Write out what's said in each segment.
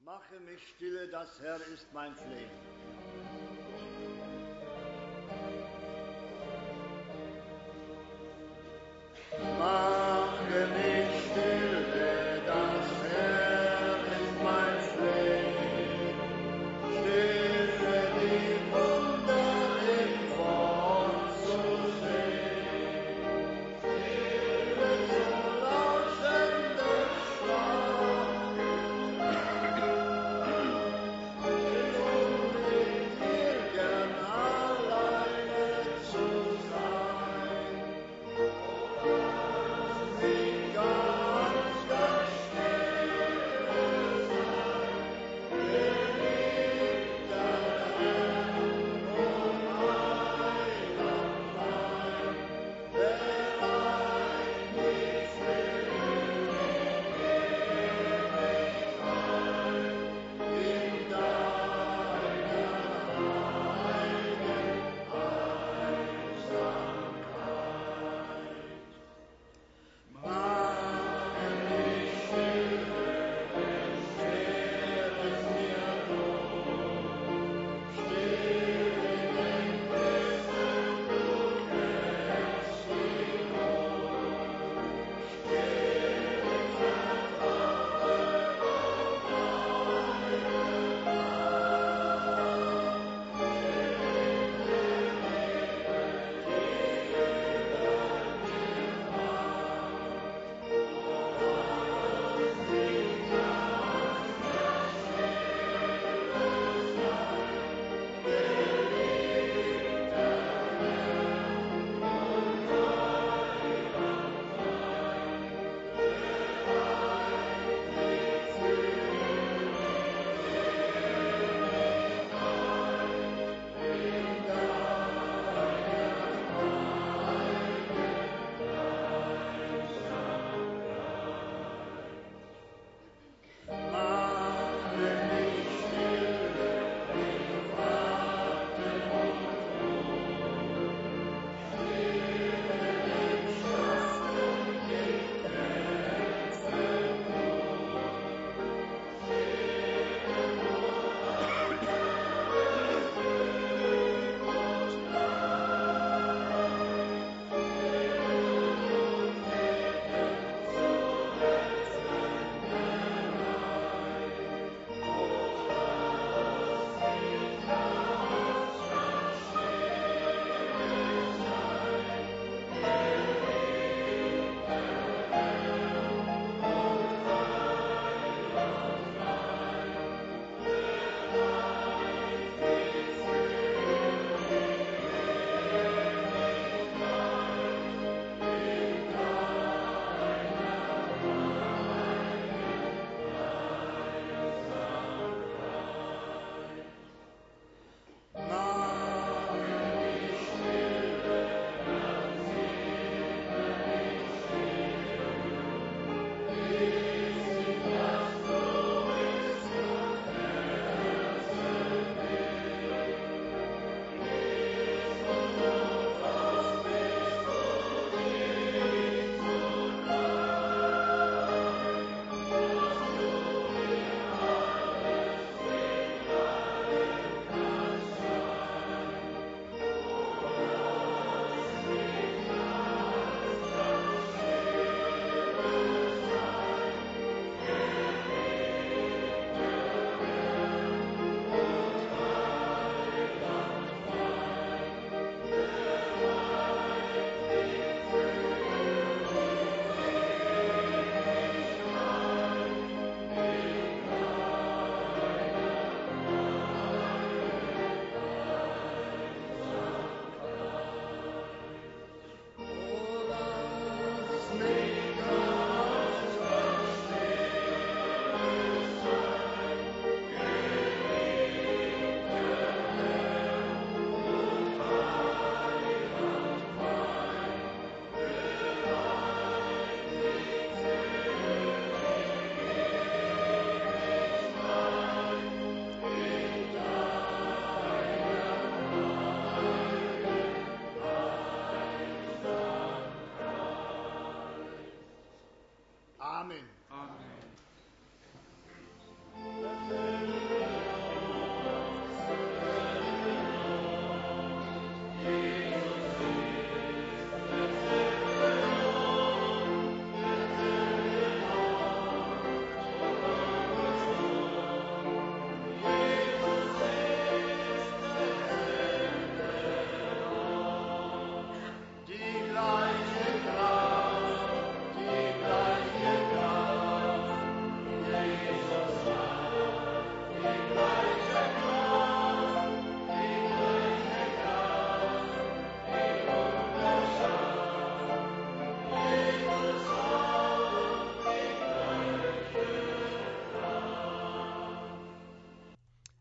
Mache mich stille, das Herr ist mein Flehen. Mache mich stille, das Herr ist mein Flehen. Stille die Wunder im Wort zu sehen. Stille so lauschende Schwachen. Gern alleine zu sein.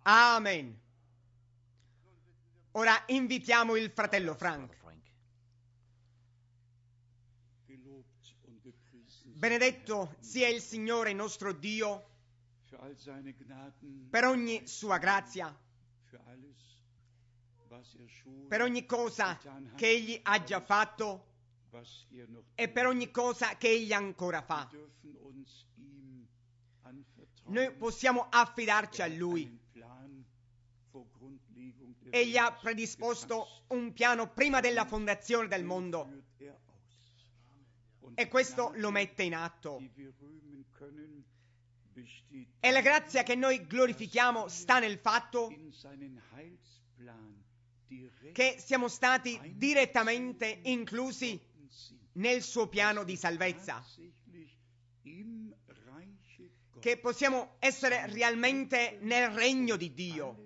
Amen. Ora invitiamo il fratello Frank. Benedetto sia il Signore nostro Dio per ogni sua grazia, per ogni cosa che Egli ha già fatto e per ogni cosa che Egli ancora fa. Noi possiamo affidarci a Lui. Egli ha predisposto un piano prima della fondazione del mondo e questo lo mette in atto. E la grazia che noi glorifichiamo sta nel fatto che siamo stati direttamente inclusi nel suo piano di salvezza, che possiamo essere realmente nel regno di Dio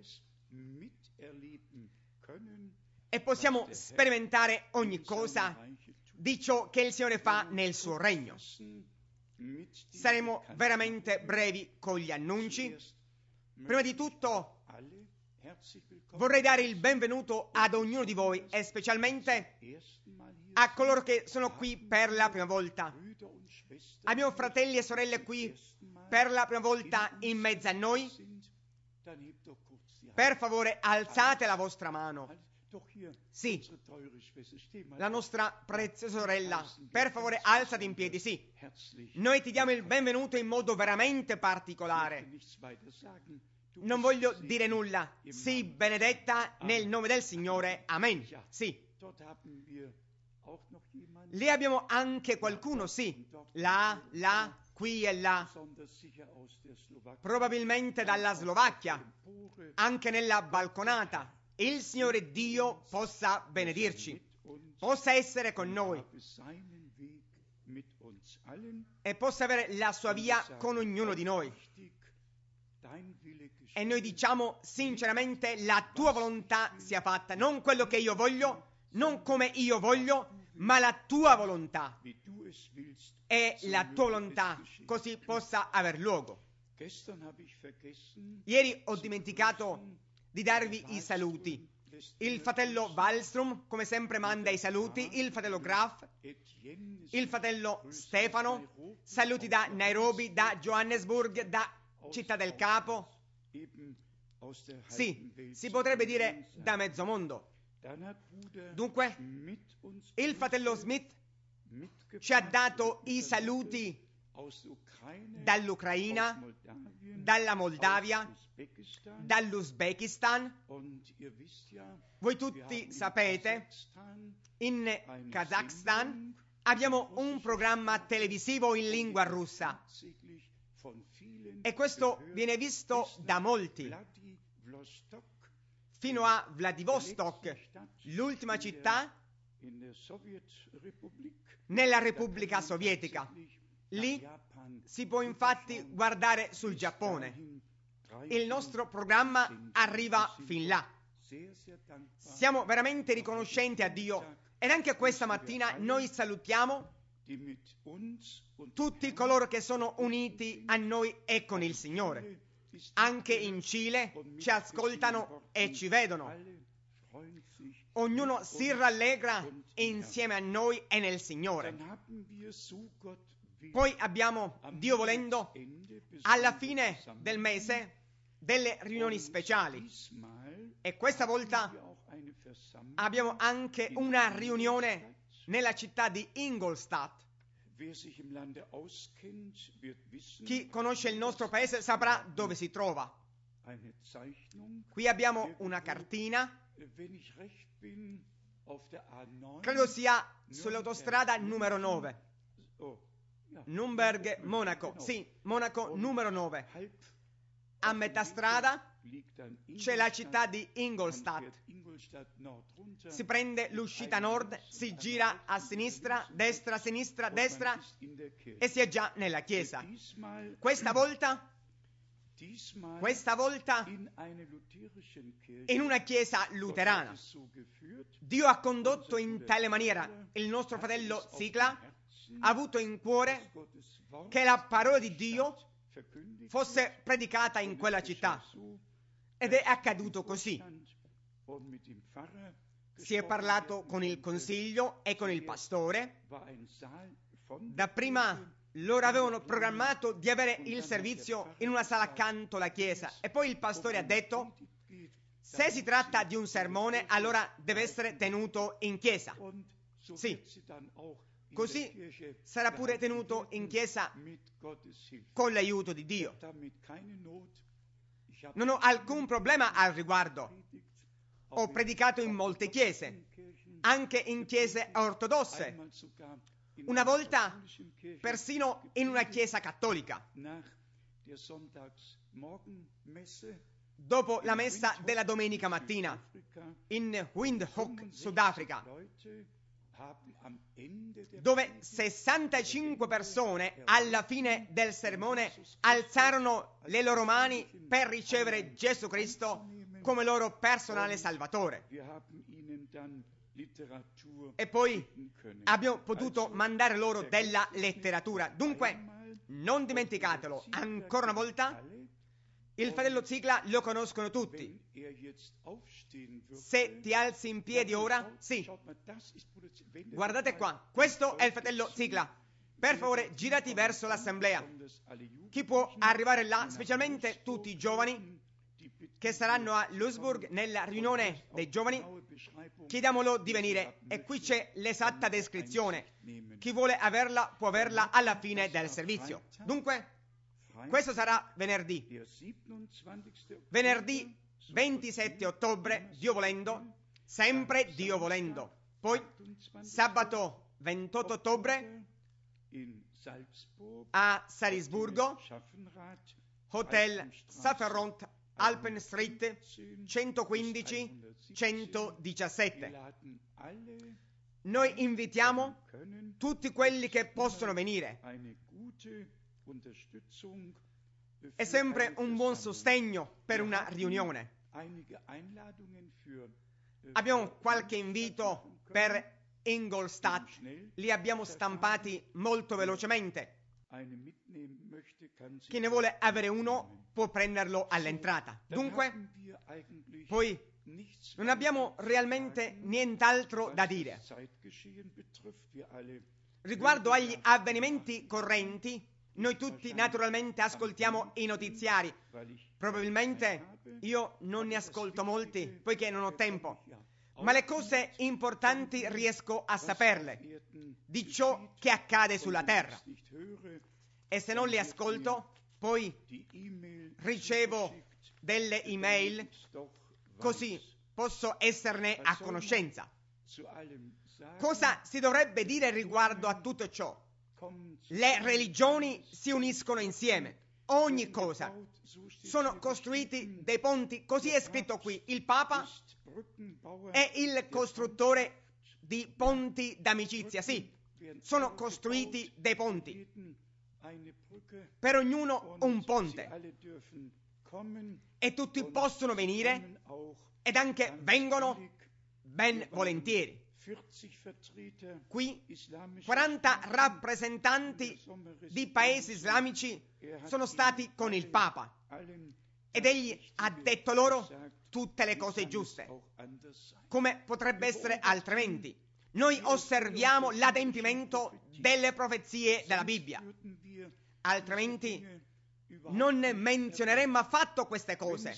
e possiamo sperimentare ogni cosa di ciò che il Signore fa nel suo regno. Saremo veramente brevi con gli annunci. Prima di tutto vorrei dare il benvenuto ad ognuno di voi e specialmente a coloro che sono qui per la prima volta. Abbiamo fratelli e sorelle qui per la prima volta in mezzo a noi. Per favore alzate la vostra mano. Sì, la nostra preziosa sorella, per favore alzati in piedi, sì. Noi ti diamo il benvenuto in modo veramente particolare. Non voglio dire nulla. Sii benedetta nel nome del Signore. Amen. Sì. Lì abbiamo anche qualcuno, sì. Là, qui e là. Probabilmente dalla Slovacchia, anche nella balconata. Il Signore Dio possa benedirci, possa essere con noi e possa avere la sua via con ognuno di noi. E noi diciamo sinceramente: la tua volontà sia fatta, non quello che io voglio, non come io voglio, ma la tua volontà. E la tua volontà così possa aver luogo. Ieri ho dimenticato di darvi i saluti. Il fratello Wallström, come sempre, manda i saluti. Il fratello Graf, il fratello Stefano, saluti da Nairobi, da Johannesburg, da Città del Capo. Sì, si potrebbe dire da mezzo mondo. Dunque, il fratello Smith ci ha dato i saluti dall'Ucraina, dalla Moldavia, dall'Uzbekistan. Voi tutti sapete, in Kazakhstan abbiamo un programma televisivo in lingua russa e questo viene visto da molti. Fino a Vladivostok, l'ultima città nella Repubblica Sovietica. Lì si può infatti guardare sul Giappone. Il nostro programma arriva fin là. Siamo veramente riconoscenti a Dio ed anche questa mattina noi salutiamo tutti coloro che sono uniti a noi e con il Signore. Anche in Cile ci ascoltano e ci vedono. Ognuno si rallegra insieme a noi e nel Signore. Poi abbiamo, Dio volendo, alla fine del mese delle riunioni speciali e questa volta abbiamo anche una riunione nella città di Ingolstadt. Chi conosce il nostro paese saprà dove si trova. Qui abbiamo una cartina, credo sia sull'autostrada numero 9. Nürnberg, Monaco, sì, Monaco numero 9. A metà strada c'è la città di Ingolstadt. Si prende l'uscita nord, si gira a sinistra, destra, e si è già nella chiesa. Questa volta in una chiesa luterana. Dio ha condotto in tale maniera. Il nostro fratello Zigla ha avuto in cuore che la parola di Dio fosse predicata in quella città. Ed è accaduto così. Si è parlato con il consiglio e con il pastore. Dapprima loro avevano programmato di avere il servizio in una sala accanto alla chiesa e poi il pastore ha detto: se si tratta di un sermone, allora deve essere tenuto in chiesa. Sì, così sarà pure tenuto in chiesa con l'aiuto di Dio. Non ho alcun problema al riguardo. Ho predicato in molte chiese, anche in chiese ortodosse. Una volta persino in una chiesa cattolica. Dopo la messa della domenica mattina in Windhoek, Sudafrica, dove 65 persone alla fine del sermone alzarono le loro mani per ricevere Gesù Cristo come loro personale Salvatore. E poi abbiamo potuto mandare loro della letteratura. Dunque, non dimenticatelo, ancora una volta, il fratello Ziegler lo conoscono tutti. Se ti alzi in piedi ora, sì. Guardate qua, questo è il fratello Ziegler. Per favore, girati verso l'assemblea. Chi può arrivare là, specialmente tutti i giovani che saranno a Louisburg nella riunione dei giovani, chiediamolo di venire. E qui c'è l'esatta descrizione. Chi vuole averla può averla alla fine del servizio. Dunque, questo sarà venerdì 27 ottobre, Dio volendo, sempre Dio volendo. Poi sabato 28 ottobre a Salisburgo, Hotel Safferront, Alpen Street 115-117. Noi invitiamo tutti quelli che possono venire. È sempre un buon sostegno per una riunione. Abbiamo qualche invito per Ingolstadt, li abbiamo stampati molto velocemente. Chi ne vuole avere uno può prenderlo all'entrata. Dunque, poi non abbiamo realmente nient'altro da dire. Riguardo agli avvenimenti correnti, noi tutti naturalmente ascoltiamo i notiziari. Probabilmente io non ne ascolto molti, poiché non ho tempo. Ma le cose importanti riesco a saperle, di ciò che accade sulla terra. E se non le ascolto, poi ricevo delle email, così posso esserne a conoscenza. Cosa si dovrebbe dire riguardo a tutto ciò? Le religioni si uniscono insieme. Ogni cosa. Sono costruiti dei ponti, così è scritto qui. Il Papa è il costruttore di ponti d'amicizia, sì. Sono costruiti dei ponti. Per ognuno un ponte. E tutti possono venire ed anche vengono ben volentieri. Qui 40 rappresentanti di paesi islamici sono stati con il Papa ed egli ha detto loro tutte le cose giuste. Come potrebbe essere altrimenti? Noi osserviamo l'adempimento delle profezie della Bibbia, altrimenti non menzioneremmo affatto queste cose.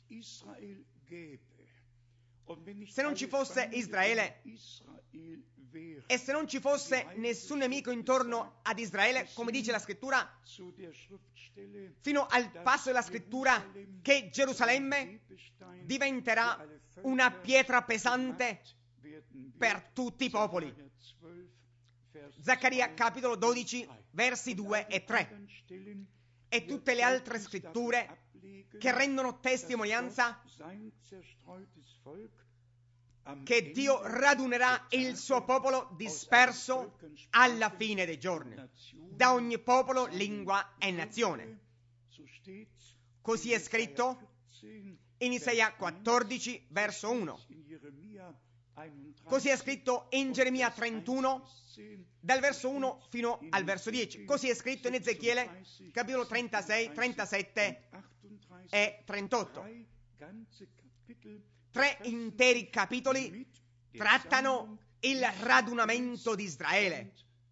Se non ci fosse Israele e se non ci fosse nessun nemico intorno ad Israele, come dice la scrittura, fino al passo della scrittura che Gerusalemme diventerà una pietra pesante per tutti i popoli. Zaccaria capitolo 12 versi 2 e 3. E tutte le altre scritture che rendono testimonianza che Dio radunerà il suo popolo disperso alla fine dei giorni, da ogni popolo, lingua e nazione. Così è scritto in Isaia 14, verso 1. Così è scritto in Geremia 31, dal verso 1 fino al verso 10. Così è scritto in Ezechiele, capitolo 36, 37 e 38. 3 interi capitoli trattano il radunamento di Israele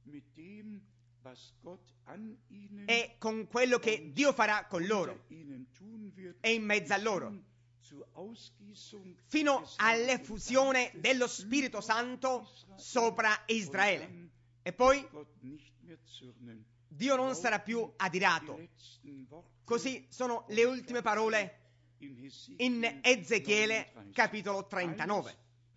e con quello che Dio farà con loro e in mezzo a loro, fino all'effusione dello Spirito Santo sopra Israele. E poi Dio non sarà più adirato. Così sono le ultime parole in Ezechiele capitolo 39.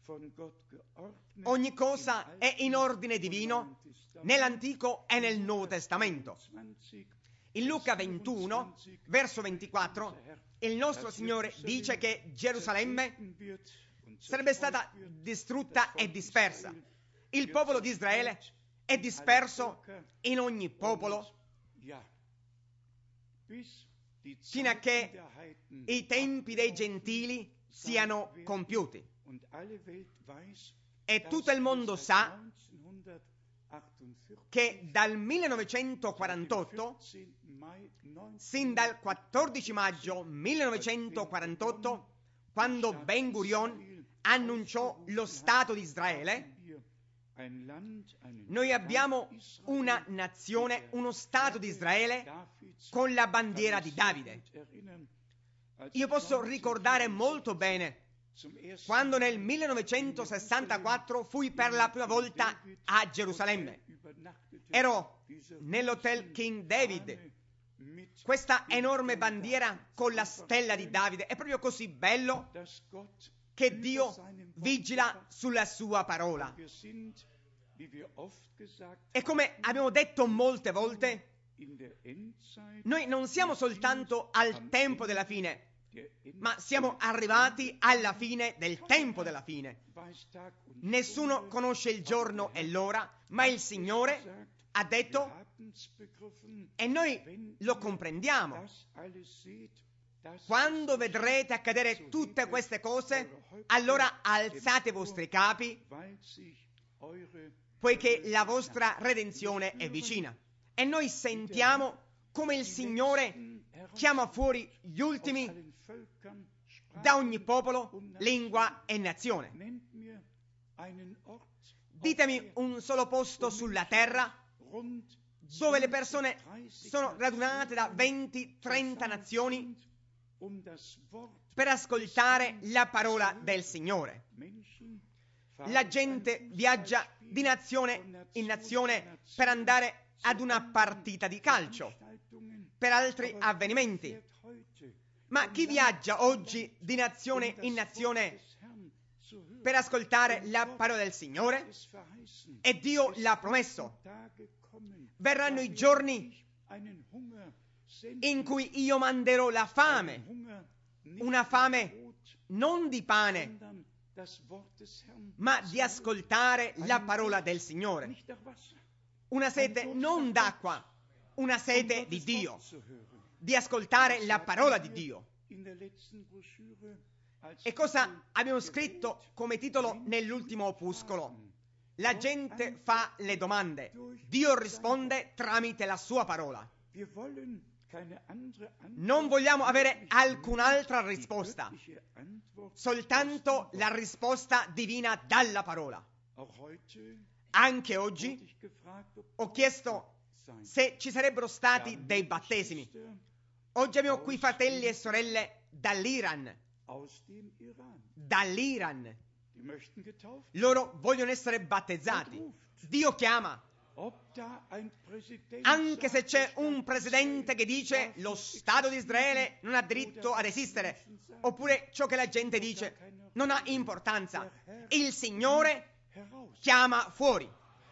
Ogni cosa è in ordine divino nell'Antico e nel Nuovo Testamento. In Luca 21, verso 24, il nostro Signore dice che Gerusalemme sarebbe stata distrutta e dispersa. Il popolo di Israele è disperso in ogni popolo fino a che i tempi dei gentili siano compiuti. E tutto il mondo sa che dal 1948, sin dal 14 maggio 1948, quando Ben Gurion annunciò lo Stato di Israele, noi abbiamo una nazione, uno Stato di Israele con la bandiera di Davide. Io posso ricordare molto bene quando nel 1964 fui per la prima volta a Gerusalemme. Ero nell'hotel King David. Questa enorme bandiera con la stella di Davide è proprio così bello che Dio vigila sulla sua parola. E come abbiamo detto molte volte, noi non siamo soltanto al tempo della fine, ma siamo arrivati alla fine del tempo della fine. Nessuno conosce il giorno e l'ora, ma il Signore ha detto, e noi lo comprendiamo. Quando vedrete accadere tutte queste cose, allora alzate i vostri capi, poiché la vostra redenzione è vicina. E noi sentiamo come il Signore chiama fuori gli ultimi da ogni popolo, lingua e nazione. Ditemi un solo posto sulla terra dove le persone sono radunate da 20-30 nazioni per ascoltare la parola del Signore. La gente viaggia di nazione in nazione per andare ad una partita di calcio, per altri avvenimenti. Ma chi viaggia oggi di nazione in nazione per ascoltare la parola del Signore? E Dio l'ha promesso. Verranno i giorni in cui io manderò la fame, una fame non di pane, ma di ascoltare la parola del Signore. Una sete non d'acqua, una sete di Dio, di ascoltare la parola di Dio. E cosa abbiamo scritto come titolo nell'ultimo opuscolo? La gente fa le domande, Dio risponde tramite la sua parola. Non vogliamo avere alcun'altra risposta, soltanto la risposta divina dalla parola. Anche oggi ho chiesto se ci sarebbero stati dei battesimi. Oggi abbiamo qui fratelli e sorelle dall'Iran. Loro vogliono essere battezzati. Dio chiama. Anche se c'è un presidente che dice lo Stato di Israele non ha diritto ad esistere, oppure ciò che la gente dice non ha importanza, il Signore chiama fuori.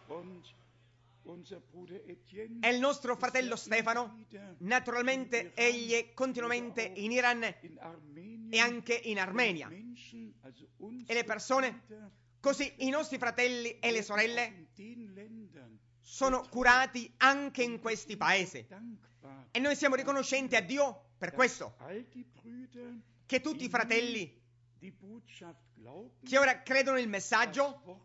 E il nostro fratello Stefano, naturalmente egli è continuamente in Iran e anche in Armenia. E le persone, così i nostri fratelli e le sorelle sono curati anche in questi paesi. E noi siamo riconoscenti a Dio per questo, che tutti i fratelli che ora credono il messaggio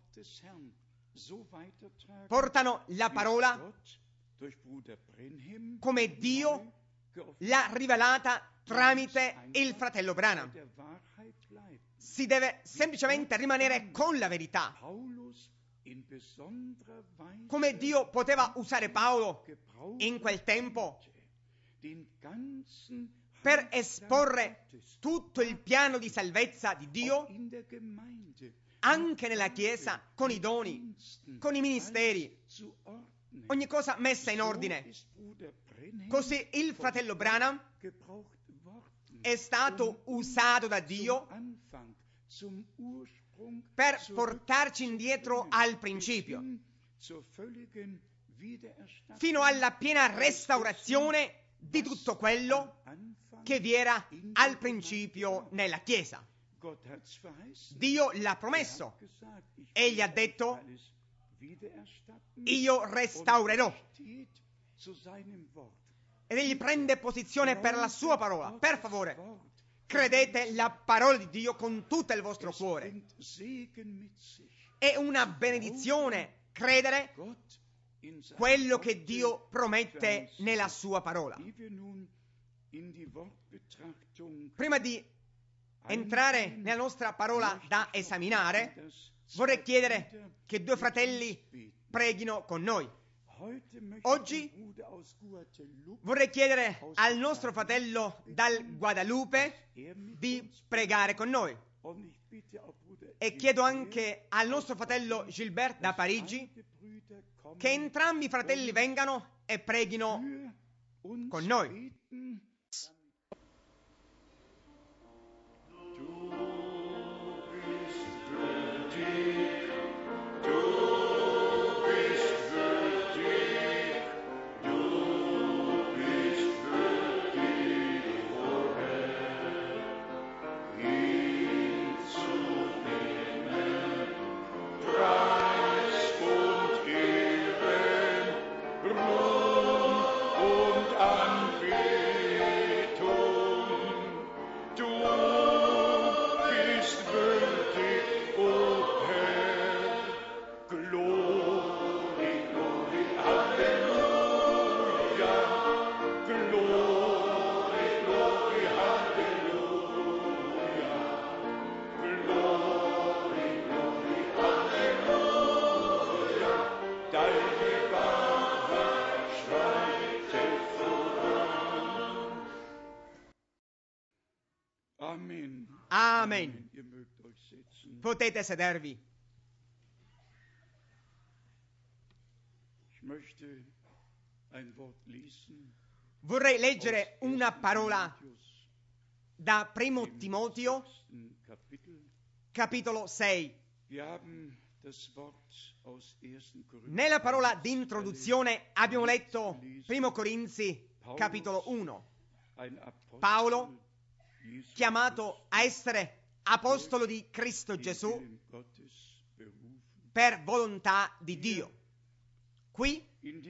portano la parola come Dio l'ha rivelata tramite il fratello Branham. Si deve semplicemente rimanere con la verità. Come Dio poteva usare Paolo in quel tempo per esporre tutto il piano di salvezza di Dio anche nella Chiesa, con i doni, con i ministeri, ogni cosa messa in ordine. Così il fratello Branham è stato usato da Dio per portarci indietro al principio, fino alla piena restaurazione di tutto quello che vi era al principio nella Chiesa. Dio l'ha promesso. Egli ha detto: io restaurerò. Ed egli prende posizione per la sua parola. Per favore, credete la parola di Dio con tutto il vostro cuore. È una benedizione credere quello che Dio promette nella sua parola. Prima di entrare nella nostra parola da esaminare, vorrei chiedere che due fratelli preghino con noi. Oggi vorrei chiedere al nostro fratello dal Guadalupe di pregare con noi. E chiedo anche al nostro fratello Gilbert da Parigi che entrambi i fratelli vengano e preghino con noi. Amen. Potete sedervi. Vorrei leggere una parola da 1 Timoteo, capitolo 6. Nella parola di introduzione abbiamo letto 1 Corinzi, capitolo 1. Paolo, chiamato a essere apostolo di Cristo Gesù per volontà di Dio. Qui,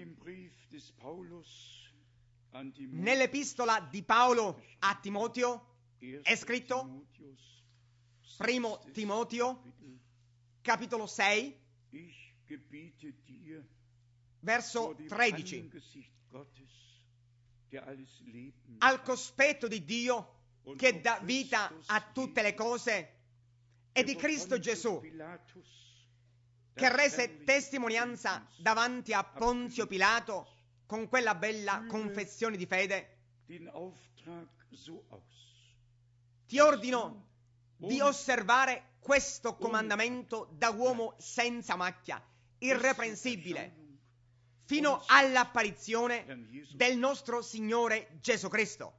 nell'epistola di Paolo a Timoteo, è scritto 1 Timoteo, capitolo 6, verso 13. Al cospetto di Dio che dà vita a tutte le cose e di Cristo Gesù che rese testimonianza davanti a Ponzio Pilato con quella bella confessione di fede, ti ordino di osservare questo comandamento da uomo senza macchia, irreprensibile, fino all'apparizione del nostro Signore Gesù Cristo,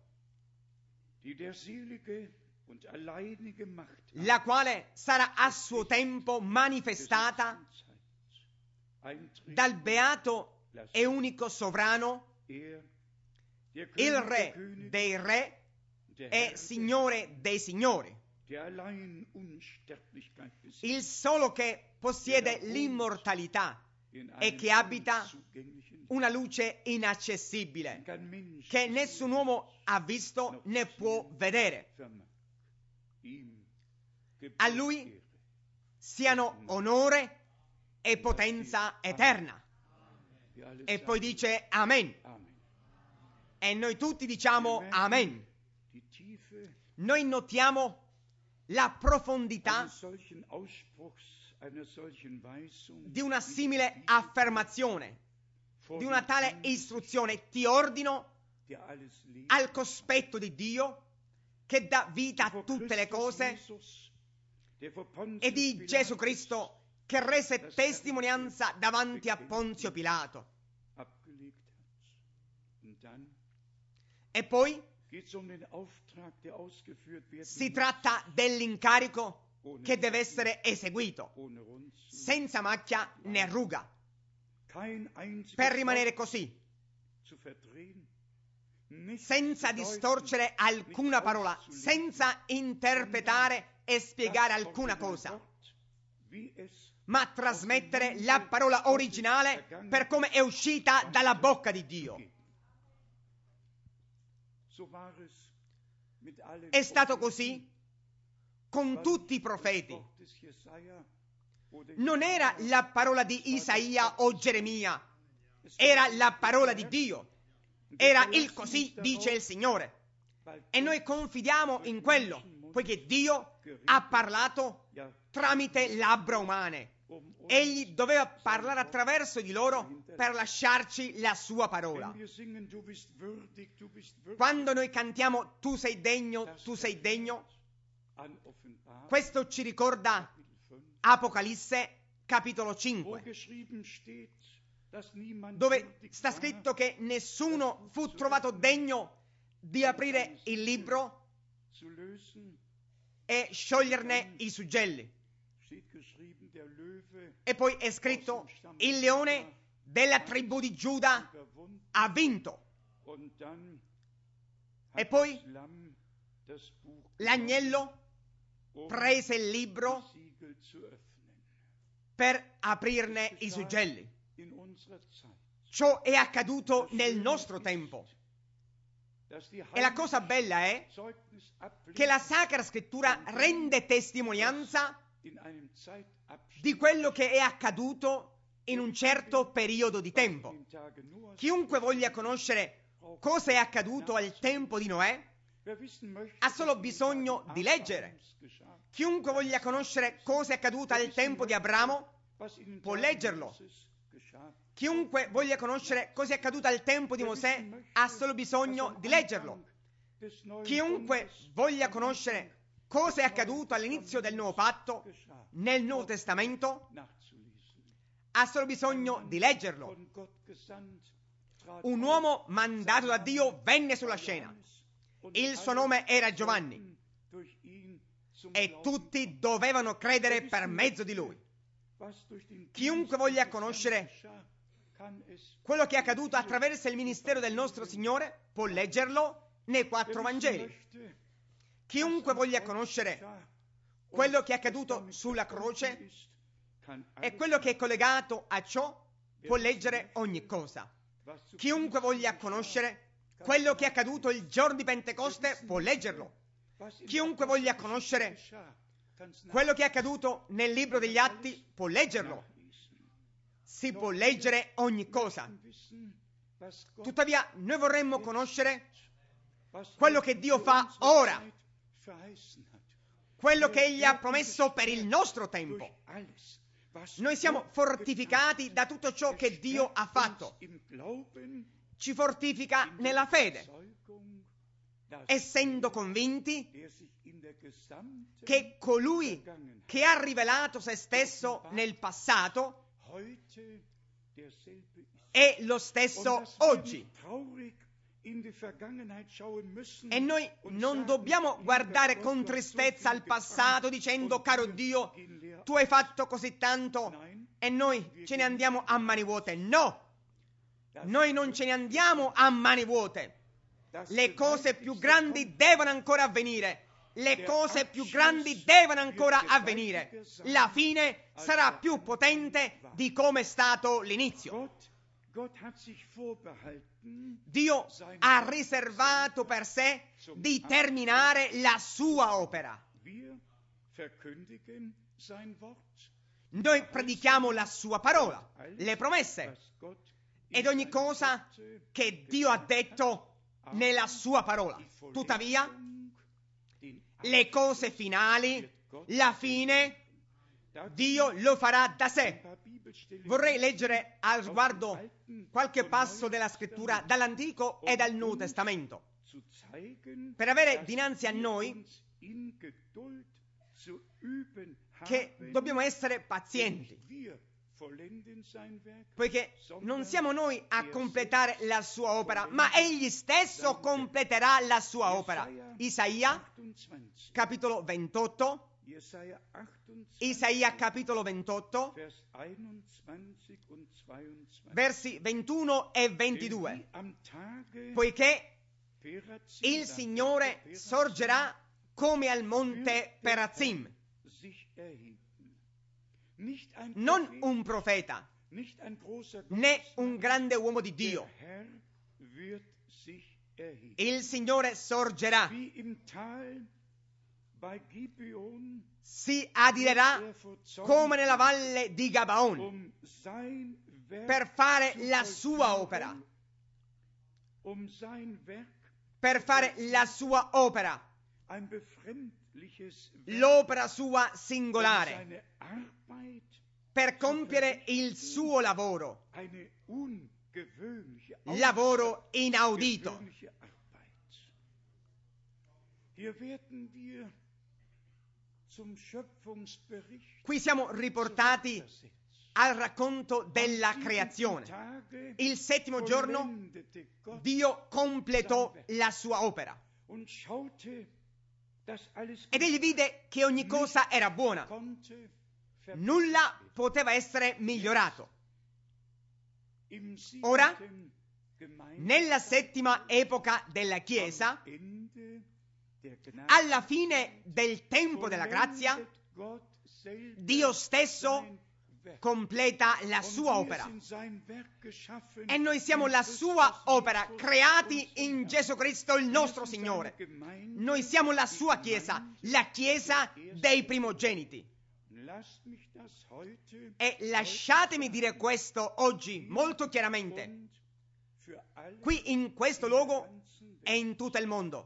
la quale sarà a suo tempo manifestata dal beato e unico sovrano, il Re dei Re e Signore dei Signori, il solo che possiede l'immortalità e che abita una luce inaccessibile che nessun uomo ha visto né può vedere. A lui siano onore e potenza eterna. E poi dice Amen. E noi tutti diciamo Amen. Die Tiefe Noi notiamo la profondità eines solchen Ausspruchs, einer solchen Weisung, di una simile affermazione, di una tale istruzione. Ti ordino der alles liebt, al cospetto di Dio che dà vita a tutte le cose e di Gesù Cristo che rese testimonianza davanti a Ponzio Pilato. abgelegt hat. Und dann E poi geht es um den Auftrag, der ausgeführt werden si muss, tratta dell'incarico che deve essere eseguito ohne Runzeln. senza macchia né ruga, Kein einziges per rimanere Wort così, zu verdrehen, nichts senza zu deuten, distorcere alcuna parola, senza interpretare e spiegare das alcuna originale cosa, Wort, wie es ma trasmettere la parola originale per come è uscita dalla bocca di Dio. So war es mit allen È stato Propheten, così con tutti i profeti. das Wort des Jesaja oder Non era Jeremia, la parola di Isaia o Geremia, era la parola di Dio. Era il così dice il Signore. E noi confidiamo in quello, poiché Dio ha parlato tramite labbra umane. Egli doveva parlare attraverso di loro per lasciarci la sua parola. Wenn wir singen, du bist würdig, Quando noi cantiamo tu sei degno, an Offenbarung, questo ci ricorda Kapitel 5, Apocalisse capitolo wo 5, geschrieben steht, dass niemand dove würdig sta war, scritto che nessuno fu trovato degno di aprire il libro zu lösen, e scioglierne i suggelli. steht geschrieben, der Löwe E poi è scritto il leone della tribù di Giuda überwunden, ha vinto. und dann E hat poi das Lamm das Buch l'agnello um prese il libro die Siegel zu öffnen. per aprirne i suggelli. In unserer Zeit, Ciò è accaduto nel nostro tempo. dass die E la cosa bella è Zeugnis ablegt che la Sacra Scrittura rende testimonianza in einem Zeitabschnitt di quello che è accaduto in un certo periodo di tempo. den Tage Noahs. Chiunque voglia conoscere cosa è accaduto al tempo di Noè Wer wissen möchte, ha solo was in den bisogno Tagen di leggere. Abrahams geschah, Chiunque voglia conoscere cosa è accaduto al tempo di Abramo was in den può Tagen leggerlo. Moses geschah, Chiunque voglia conoscere cosa è accaduto al tempo di Mosè ha solo bisogno di leggerlo. des neuen Chiunque Bundes voglia conoscere cosa è accaduto all'inizio del nuovo patto geschah, nel Nuovo Testamento nachzulesen. ha solo bisogno di leggerlo. Von Gott gesandt, trat Un auf, uomo mandato da Dio venne sulla scena. und Il suo nome era Giovanni sollten durch ihn zum e Glauben tutti dovevano credere per mezzo di lui. was durch den Chiunque Dienst voglia des conoscere geschah, kann es quello che è accaduto attraverso il ministero del nostro Signore può leggerlo nei quattro Vangeli. möchte, Chiunque voglia conoscere quello che è accaduto sulla croce e quello che è collegato a ciò può leggere ogni cosa. Chiunque voglia conoscere quello che è accaduto il giorno di Pentecoste può leggerlo. Chiunque voglia conoscere quello che è accaduto nel libro degli Atti può leggerlo. Si può leggere ogni cosa. Tuttavia, noi vorremmo conoscere quello che Dio fa ora, quello che Egli ha promesso per il nostro tempo. Noi siamo fortificati da tutto ciò che Dio ha fatto. Ci fortifica nella fede, essendo convinti che colui che ha rivelato se stesso nel passato è lo stesso oggi. E noi non dobbiamo guardare con tristezza al passato dicendo: caro Dio, tu hai fatto così tanto e noi ce ne andiamo a mani vuote. No, noi non ce ne andiamo a mani vuote. Le cose più grandi devono ancora avvenire. Le cose più grandi devono ancora avvenire. La fine sarà più potente di come è stato l'inizio. Dio ha riservato per sé di terminare la sua opera. Noi predichiamo la sua parola, le promesse, ed ogni cosa che Dio ha detto nella sua parola. Tuttavia, le cose finali, la fine, Dio lo farà da sé. Vorrei leggere al riguardo qualche passo della scrittura dall'Antico e dal Nuovo Testamento, per avere dinanzi a noi che dobbiamo essere pazienti, poiché non siamo noi a completare la sua opera, ma Egli stesso completerà la sua opera. Isaia, capitolo 28, Isaia, capitolo 28, versi 21 e 22. Poiché il Signore sorgerà come al monte Perazim, non un profeta, né un grande uomo di Dio. Il Signore sorgerà, si adirerà come nella valle di Gabaon per fare la sua opera, per fare la sua opera, l'opera sua singolare, per compiere il suo lavoro inaudito. Qui siamo riportati al racconto della creazione. Il settimo giorno Dio completò la sua opera ed egli vide che ogni cosa era buona. Nulla poteva essere migliorato. Ora, nella settima epoca della Chiesa, alla fine del tempo della grazia, Dio stesso completa la sua opera e noi siamo la sua opera, creati in Gesù Cristo il nostro Signore. Noi siamo la sua Chiesa, la Chiesa dei primogeniti. E lasciatemi dire questo oggi molto chiaramente, qui in questo luogo e in tutto il mondo.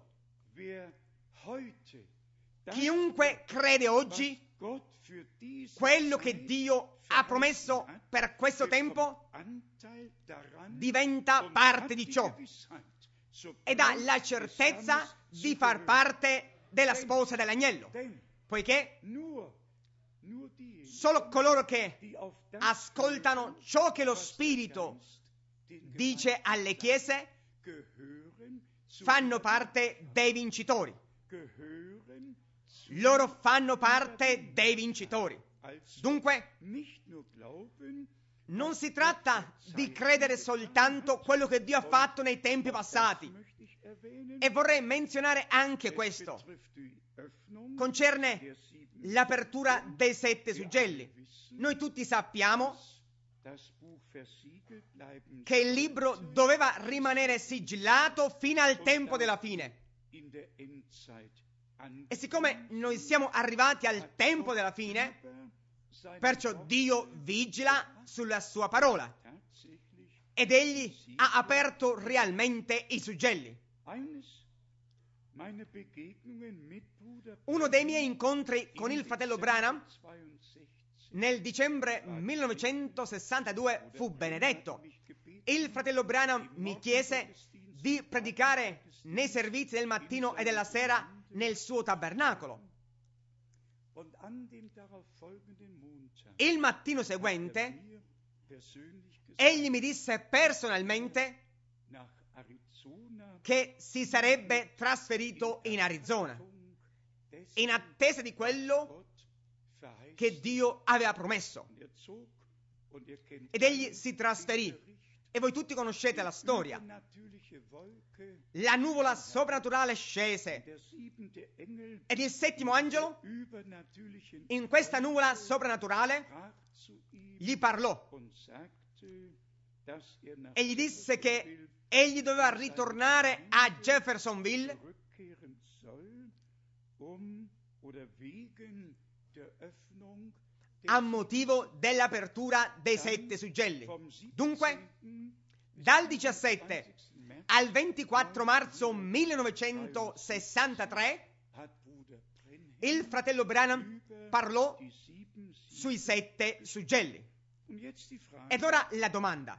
Chiunque crede oggi quello che Dio ha promesso per questo tempo diventa parte di ciò ed ha la certezza di far parte della sposa dell'agnello, poiché solo coloro che ascoltano ciò che lo Spirito dice alle chiese fanno parte dei vincitori. Loro fanno parte dei vincitori. Dunque, non si tratta di credere soltanto quello che Dio ha fatto nei tempi passati. E vorrei menzionare anche questo. Concerne l'apertura dei 7 suggelli. Noi tutti sappiamo che il libro doveva rimanere sigillato fino al tempo della fine. E siccome noi siamo arrivati al tempo della fine, perciò Dio vigila sulla sua parola ed egli ha aperto realmente i suggelli. Uno dei miei incontri con il fratello Branham nel dicembre 1962 fu benedetto. Il fratello Branham mi chiese di predicare nei servizi del mattino e della sera nel suo tabernacolo. Il mattino seguente egli mi disse personalmente che si sarebbe trasferito in Arizona in attesa di quello che Dio aveva promesso, ed egli si trasferì e voi tutti conoscete la storia. La nuvola soprannaturale scese ed il settimo angelo in questa nuvola soprannaturale gli parlò e gli disse che egli doveva ritornare a Jeffersonville a motivo dell'apertura dei 7 suggelli. Dunque, Dal 17 al 24 marzo 1963 il fratello Branham parlò sui 7 suggelli. Ed ora la domanda: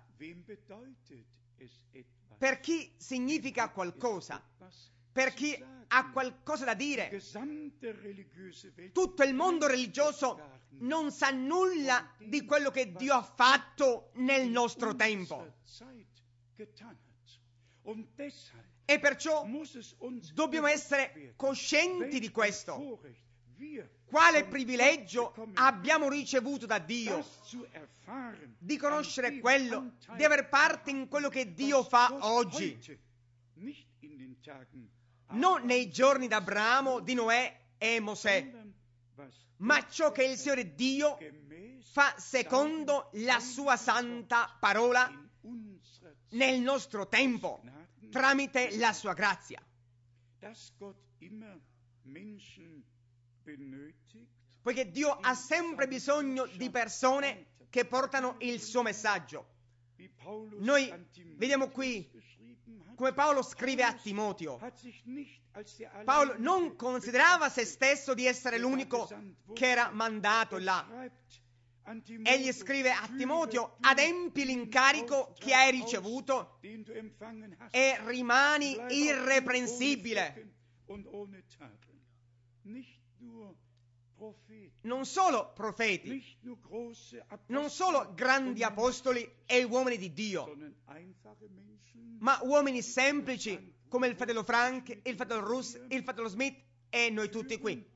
per chi significa qualcosa? Per chi ha qualcosa da dire? Tutto il mondo religioso non sa nulla di quello che Dio ha fatto nel nostro tempo. E perciò dobbiamo essere coscienti di questo. Quale privilegio abbiamo ricevuto da Dio di conoscere quello, di aver parte in quello che Dio fa oggi. Non nei giorni d'Abramo, di Noè e Mosè, ma ciò che il Signore Dio fa secondo la sua santa parola nel nostro tempo, tramite la sua grazia. Poiché Dio ha sempre bisogno di persone che portano il suo messaggio. Noi vediamo qui come Paolo scrive a Timoteo. Paolo non considerava se stesso di essere l'unico che era mandato là. Egli scrive a Timoteo: adempi l'incarico che hai ricevuto e rimani irreprensibile. Non solo profeti, non solo grandi apostoli e uomini di Dio, ma uomini semplici come il fratello Frank, il fratello Russ, il fratello Smith e noi tutti qui.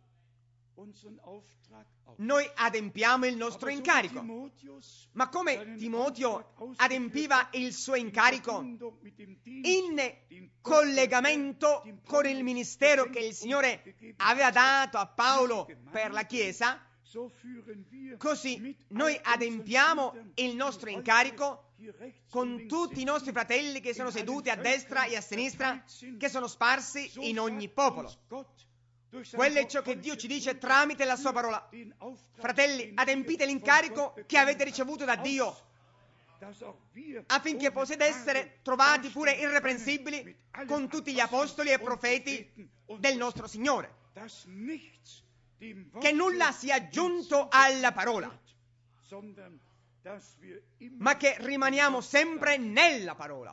Noi adempiamo il nostro incarico, ma come Timoteo adempiva il suo incarico in collegamento con il ministero che il Signore aveva dato a Paolo per la Chiesa, così noi adempiamo il nostro incarico con tutti i nostri fratelli che sono seduti a destra e a sinistra, che sono sparsi in ogni popolo. Quello è ciò che Dio ci dice tramite la sua parola. Fratelli, adempite l'incarico che avete ricevuto da Dio, affinché possiate essere trovati pure irreprensibili con tutti gli apostoli e profeti del nostro Signore. Che nulla sia aggiunto alla parola, ma che rimaniamo sempre nella parola.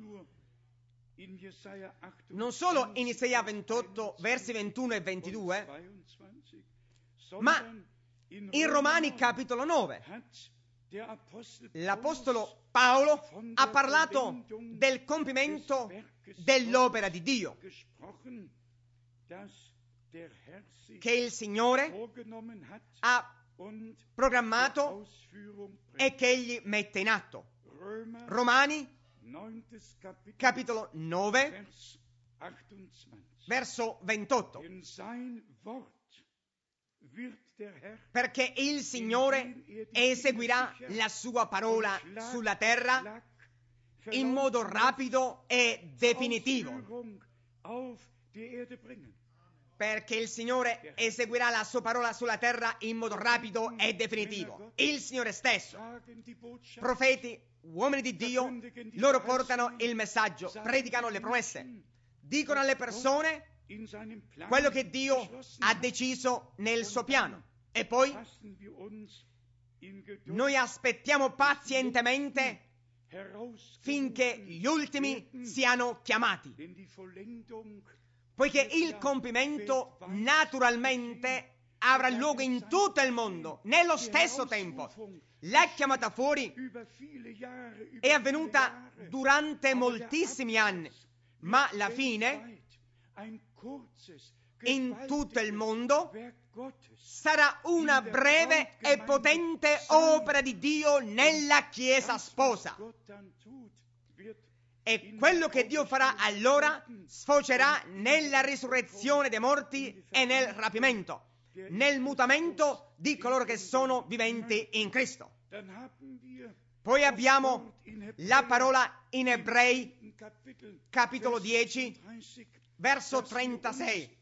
Non solo in Isaia 28, versi 21 e 22, ma in Romani capitolo 9. L'Apostolo Paolo ha parlato del compimento dell'opera di Dio che il Signore ha programmato e che Egli mette in atto. Romani capitolo 9, verso 28. Perché il Signore eseguirà la sua parola sulla terra in modo rapido e definitivo. Perché il Signore eseguirà la sua parola sulla terra in modo rapido e definitivo. Il Signore stesso. Profeti, uomini di Dio, loro portano il messaggio, predicano le promesse, dicono alle persone quello che Dio ha deciso nel suo piano. E poi noi aspettiamo pazientemente finché gli ultimi siano chiamati, poiché il compimento naturalmente avrà luogo in tutto il mondo nello stesso tempo. La chiamata fuori è avvenuta durante moltissimi anni, ma la fine in tutto il mondo sarà una breve e potente opera di Dio nella Chiesa sposa. E quello che Dio farà allora sfocerà nella risurrezione dei morti e nel rapimento, nel mutamento di coloro che sono viventi in Cristo. Poi abbiamo la parola in Ebrei, capitolo 10, verso 36,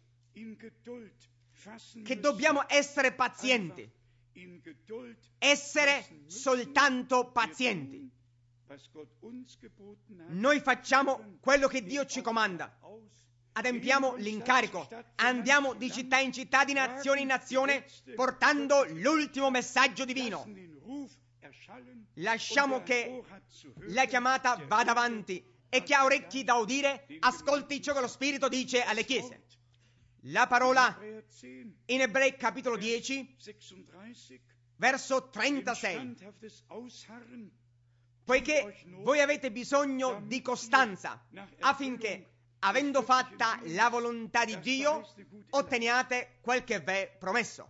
che dobbiamo essere pazienti, essere soltanto pazienti. Noi facciamo quello che Dio ci comanda. Adempiamo l'incarico, andiamo di città in città, di nazione in nazione, portando l'ultimo messaggio divino. Lasciamo che la chiamata vada avanti e chi ha orecchi da udire ascolti ciò che lo Spirito dice alle chiese. La parola in Ebrei capitolo 10, verso 36. Poiché voi avete bisogno di costanza affinché, avendo fatta la volontà di Dio, otteniate quel che v'è promesso.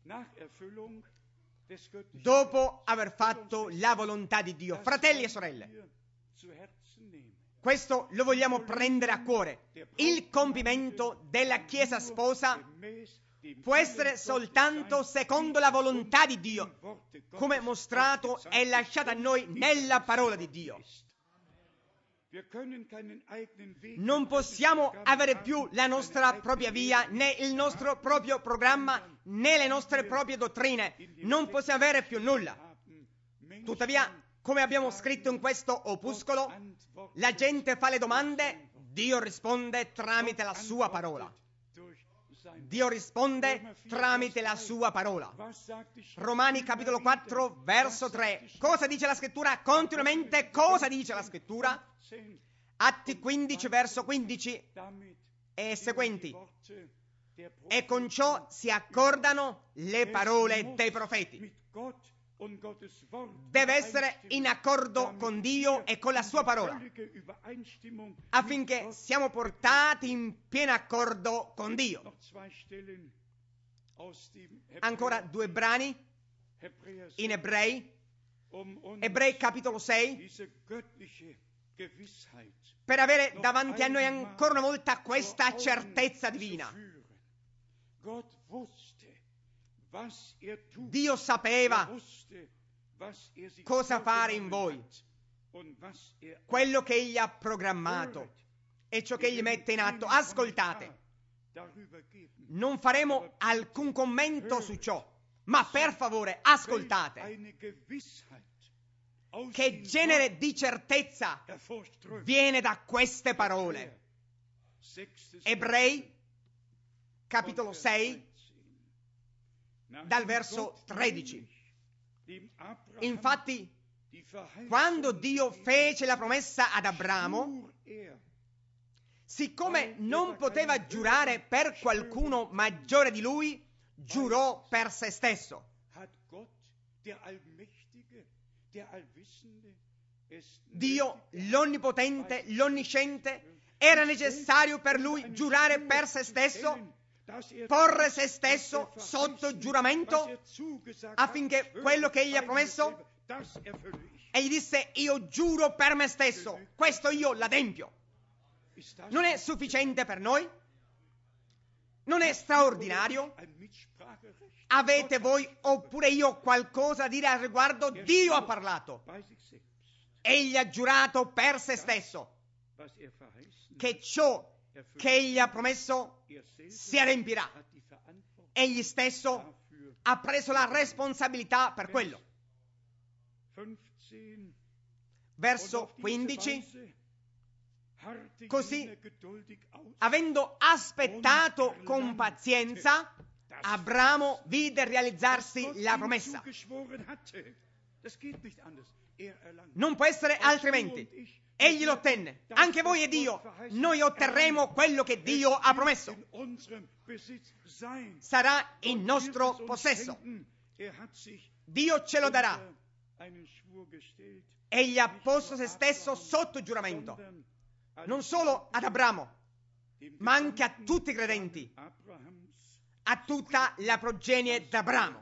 Dopo aver fatto la volontà di Dio, fratelli e sorelle, questo lo vogliamo prendere a cuore. Il compimento della Chiesa sposa può essere soltanto secondo la volontà di Dio, come mostrato e lasciato a noi nella parola di Dio. Non possiamo avere più la nostra propria via, né il nostro proprio programma, né le nostre proprie dottrine. Non possiamo avere più nulla. Tuttavia, come abbiamo scritto in questo opuscolo, la gente fa le domande, Dio risponde tramite la sua parola. Dio risponde tramite la sua parola. Romani capitolo 4 verso 3. Cosa dice la scrittura? Continuamente cosa dice la scrittura? Atti 15 verso 15 e seguenti. E con ciò si accordano le parole dei profeti. Deve essere in accordo con Dio e con la sua parola, affinché siamo portati in pieno accordo con Dio. Ancora 2 brani in Ebrei capitolo 6, per avere davanti a noi ancora una volta questa certezza divina. Dio sapeva cosa fare in voi, quello che Egli ha programmato e ciò che Egli mette in atto. Ascoltate, non faremo alcun commento su ciò, ma per favore ascoltate. Che genere di certezza viene da queste parole? Ebrei capitolo 6 dal verso 13. Infatti, quando Dio fece la promessa ad Abramo, siccome non poteva giurare per qualcuno maggiore di lui, giurò per se stesso. Dio, l'onnipotente, l'onnisciente, era necessario per lui giurare per se stesso, porre se stesso sotto giuramento, affinché quello che egli ha promesso, egli disse: io giuro per me stesso, questo io l'adempio. Non è sufficiente per noi? Non è straordinario? Avete voi oppure io qualcosa da dire al riguardo? Dio ha parlato. Egli ha giurato per se stesso che ciò che egli ha promesso si adempirà. Egli stesso ha preso la responsabilità per quello. Verso 15. Così, avendo aspettato con pazienza, Abramo vide realizzarsi la promessa. Non può essere altrimenti. Egli lo ottenne. Anche voi ed io, noi otterremo quello che Dio ha promesso. Sarà in nostro possesso. Dio ce lo darà. Egli ha posto se stesso sotto giuramento, non solo ad Abramo, ma anche a tutti i credenti, a tutta la progenie d'Abramo.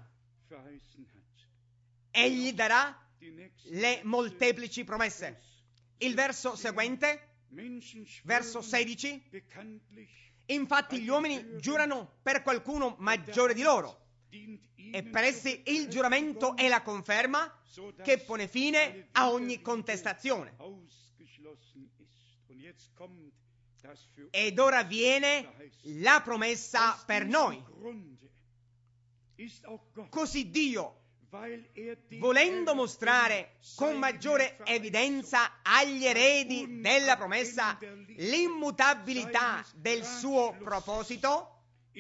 Egli darà le molteplici promesse. Il verso seguente, verso 16, infatti gli uomini giurano per qualcuno maggiore di loro, e per essi il giuramento è la conferma che pone fine a ogni contestazione. Ed ora viene la promessa per noi. Così Dio volendo mostrare con maggiore evidenza agli eredi della promessa l'immutabilità del suo proposito,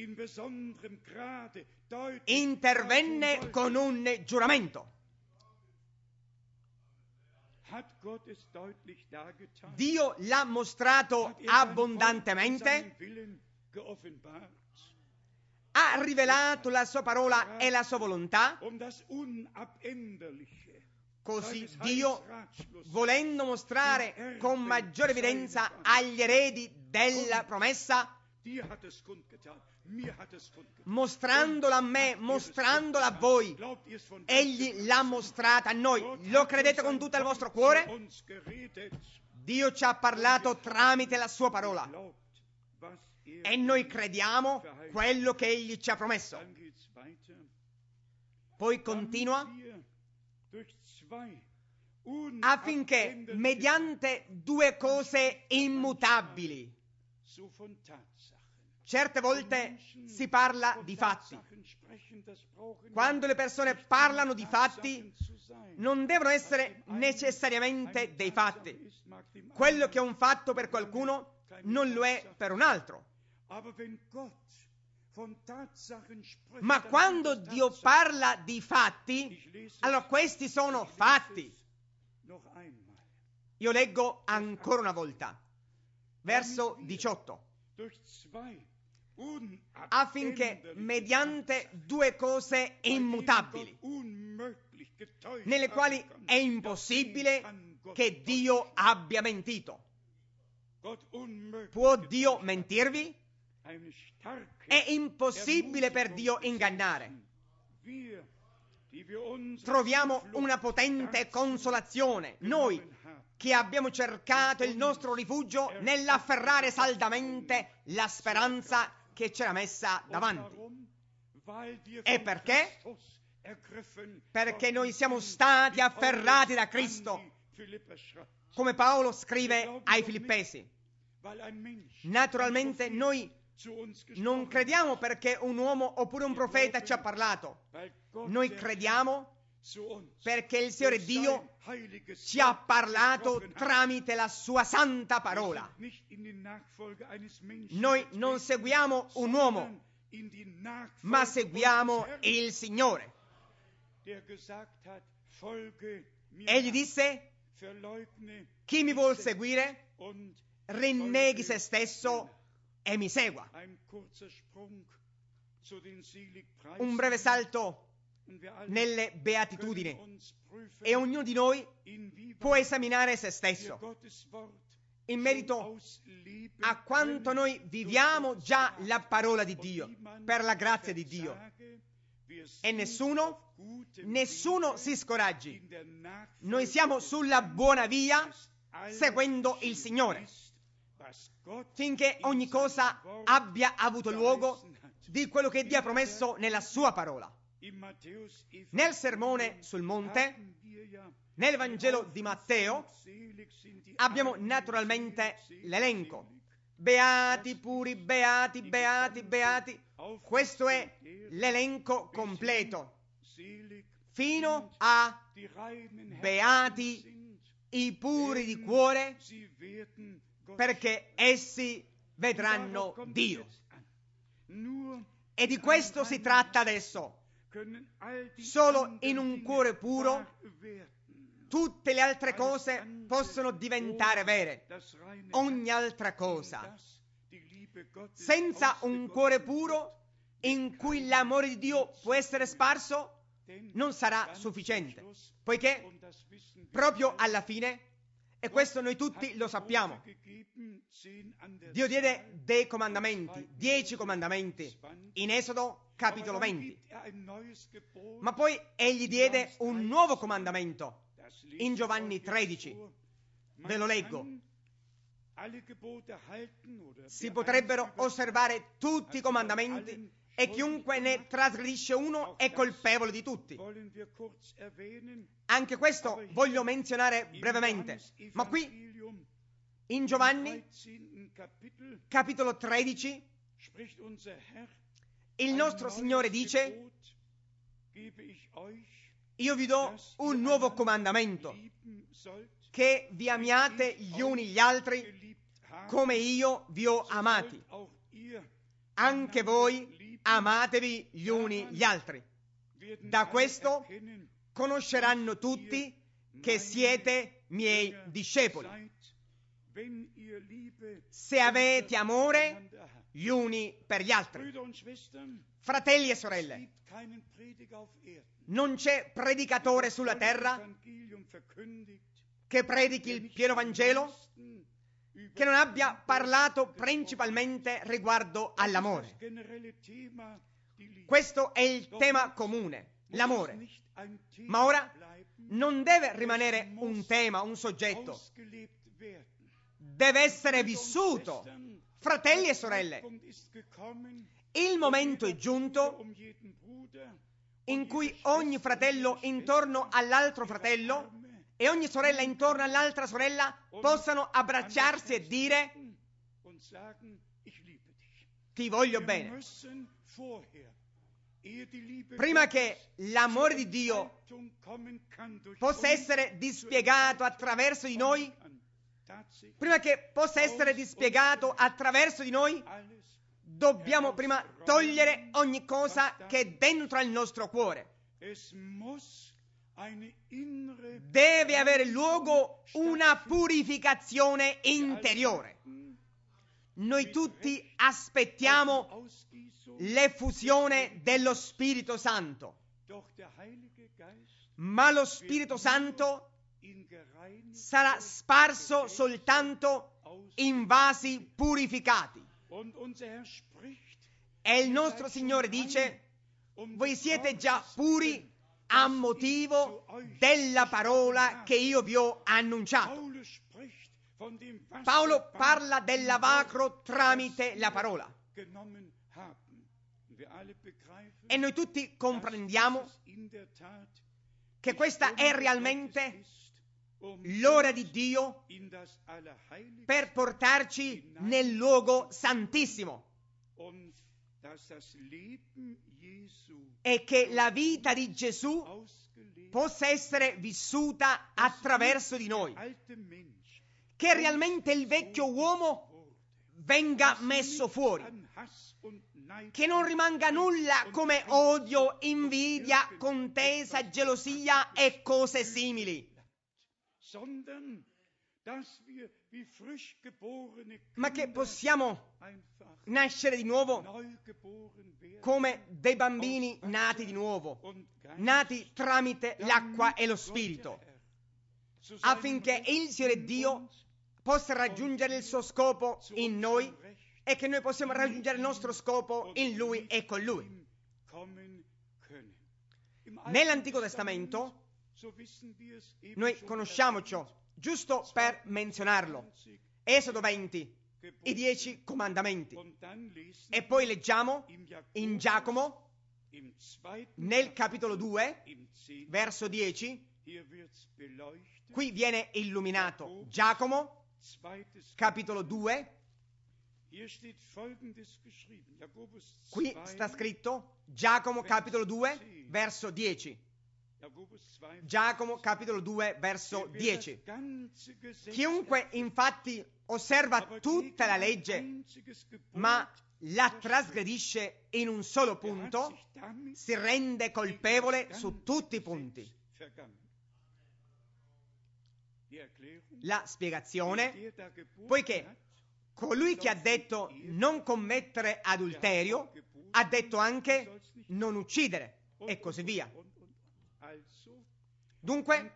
intervenne con un giuramento. Dio l'ha mostrato abbondantemente, ha rivelato la sua parola e la sua volontà. Così Dio, volendo mostrare con maggiore evidenza agli eredi della promessa, mostrandola a me, mostrandola a voi, Egli l'ha mostrata a noi. Lo credete con tutto il vostro cuore? Dio ci ha parlato tramite la sua parola e noi crediamo quello che Egli ci ha promesso. Poi continua: affinché mediante due cose immutabili. Certe volte si parla di fatti. Quando le persone parlano di fatti, non devono essere necessariamente dei fatti. Quello che è un fatto per qualcuno non lo è per un altro. Ma quando Dio parla di fatti, allora questi sono fatti. Io leggo ancora una volta, verso 18. Affinché mediante due cose immutabili, nelle quali è impossibile che Dio abbia mentito. Può Dio mentirvi? È impossibile per Dio ingannare. Troviamo una potente consolazione, noi che abbiamo cercato il nostro rifugio nell'afferrare saldamente la speranza che c'era messa davanti. E perché? Perché noi siamo stati afferrati da Cristo, come Paolo scrive ai Filippesi. Naturalmente noi non crediamo perché un uomo oppure un profeta ci ha parlato. Noi crediamo perché il Signore Dio ci ha parlato tramite la sua santa parola. Noi non seguiamo un uomo, ma seguiamo il Signore. Egli disse: chi mi vuol seguire, rinneghi se stesso e mi segua. Un breve salto nelle beatitudini, e ognuno di noi può esaminare se stesso in merito a quanto noi viviamo già la parola di Dio per la grazia di Dio, e nessuno si scoraggi. Noi siamo sulla buona via seguendo il Signore, finché ogni cosa abbia avuto luogo di quello che Dio ha promesso nella sua parola. Nel sermone sul monte, nel Vangelo di Matteo, abbiamo naturalmente l'elenco. Beati puri, beati, beati, beati. Questo è l'elenco completo, fino a beati i puri di cuore, perché essi vedranno Dio. E di questo si tratta adesso. Solo in un cuore puro tutte le altre cose possono diventare vere. Ogni altra cosa, senza un cuore puro in cui l'amore di Dio può essere sparso, non sarà sufficiente, poiché proprio alla fine, e questo noi tutti lo sappiamo, Dio diede dei comandamenti, 10 comandamenti in Esodo capitolo 20, ma poi egli diede un nuovo comandamento in Giovanni 13. Ve lo leggo. Si potrebbero osservare tutti i comandamenti e chiunque ne trasgredisce uno è colpevole di tutti. Anche questo voglio menzionare brevemente, ma qui in Giovanni capitolo 13 il nostro Signore dice: io vi do un nuovo comandamento, che vi amiate gli uni gli altri come io vi ho amati. Anche voi amatevi gli uni gli altri. Da questo conosceranno tutti che siete miei discepoli, se avete amore gli uni per gli altri. Fratelli e sorelle, non c'è predicatore sulla terra che predichi il pieno Vangelo che non abbia parlato principalmente riguardo all'amore. Questo è il tema comune, l'amore. Ma ora non deve rimanere un tema, un soggetto. Deve essere vissuto. Fratelli e sorelle, il momento è giunto in cui ogni fratello intorno all'altro fratello e ogni sorella intorno all'altra sorella possano abbracciarsi e dire: ti voglio bene. Prima che l'amore di Dio possa essere dispiegato attraverso di noi, dobbiamo prima togliere ogni cosa che è dentro al nostro cuore. Deve avere luogo una purificazione interiore. Noi tutti aspettiamo l'effusione dello Spirito Santo, ma lo Spirito Santo sarà sparso soltanto in vasi purificati. E il nostro Signore dice: voi siete già puri a motivo della parola che io vi ho annunciato. Paolo parla del lavacro tramite la parola. E noi tutti comprendiamo che questa è realmente l'ora di Dio per portarci nel luogo santissimo, e che la vita di Gesù possa essere vissuta attraverso di noi, che realmente il vecchio uomo venga messo fuori, che non rimanga nulla come odio, invidia, contesa, gelosia e cose simili, ma che possiamo nascere di nuovo come dei bambini nati di nuovo, nati tramite l'acqua e lo Spirito, affinché il Signore Dio possa raggiungere il suo scopo in noi e che noi possiamo raggiungere il nostro scopo in Lui e con Lui. Nell'Antico Testamento noi conosciamo ciò, giusto per menzionarlo. Esodo 20, i 10 comandamenti. E poi leggiamo in Giacomo, nel capitolo 2, verso 10, qui viene illuminato. Giacomo, capitolo 2, qui sta scritto Giacomo, capitolo 2, verso 10. Giacomo capitolo 2 verso 10. Chiunque infatti osserva tutta la legge ma la trasgredisce in un solo punto si rende colpevole su tutti i punti. La spiegazione: poiché colui che ha detto non commettere adulterio ha detto anche non uccidere e così via. Dunque,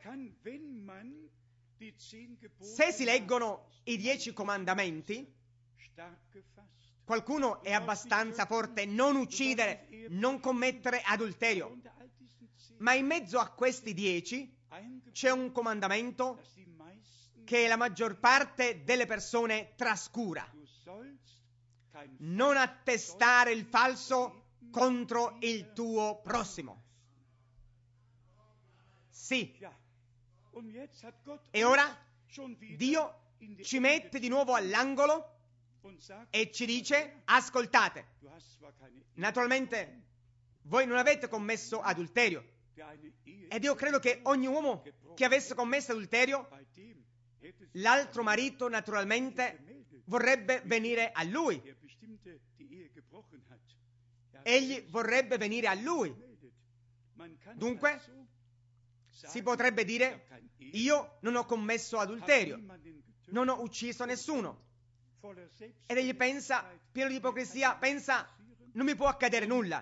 se si leggono i 10 comandamenti, qualcuno è abbastanza forte: non uccidere, non commettere adulterio. Ma in mezzo a questi 10 c'è un comandamento che la maggior parte delle persone trascura: non attestare il falso contro il tuo prossimo. Sì. E ora Dio ci mette di nuovo all'angolo e ci dice: ascoltate, naturalmente voi non avete commesso adulterio, Ed io credo che ogni uomo che avesse commesso adulterio, l'altro marito naturalmente vorrebbe venire a lui. Egli vorrebbe venire a lui. Dunque, si potrebbe dire: io non ho commesso adulterio, non ho ucciso nessuno. Ed egli pensa, pieno di ipocrisia, pensa: non mi può accadere nulla.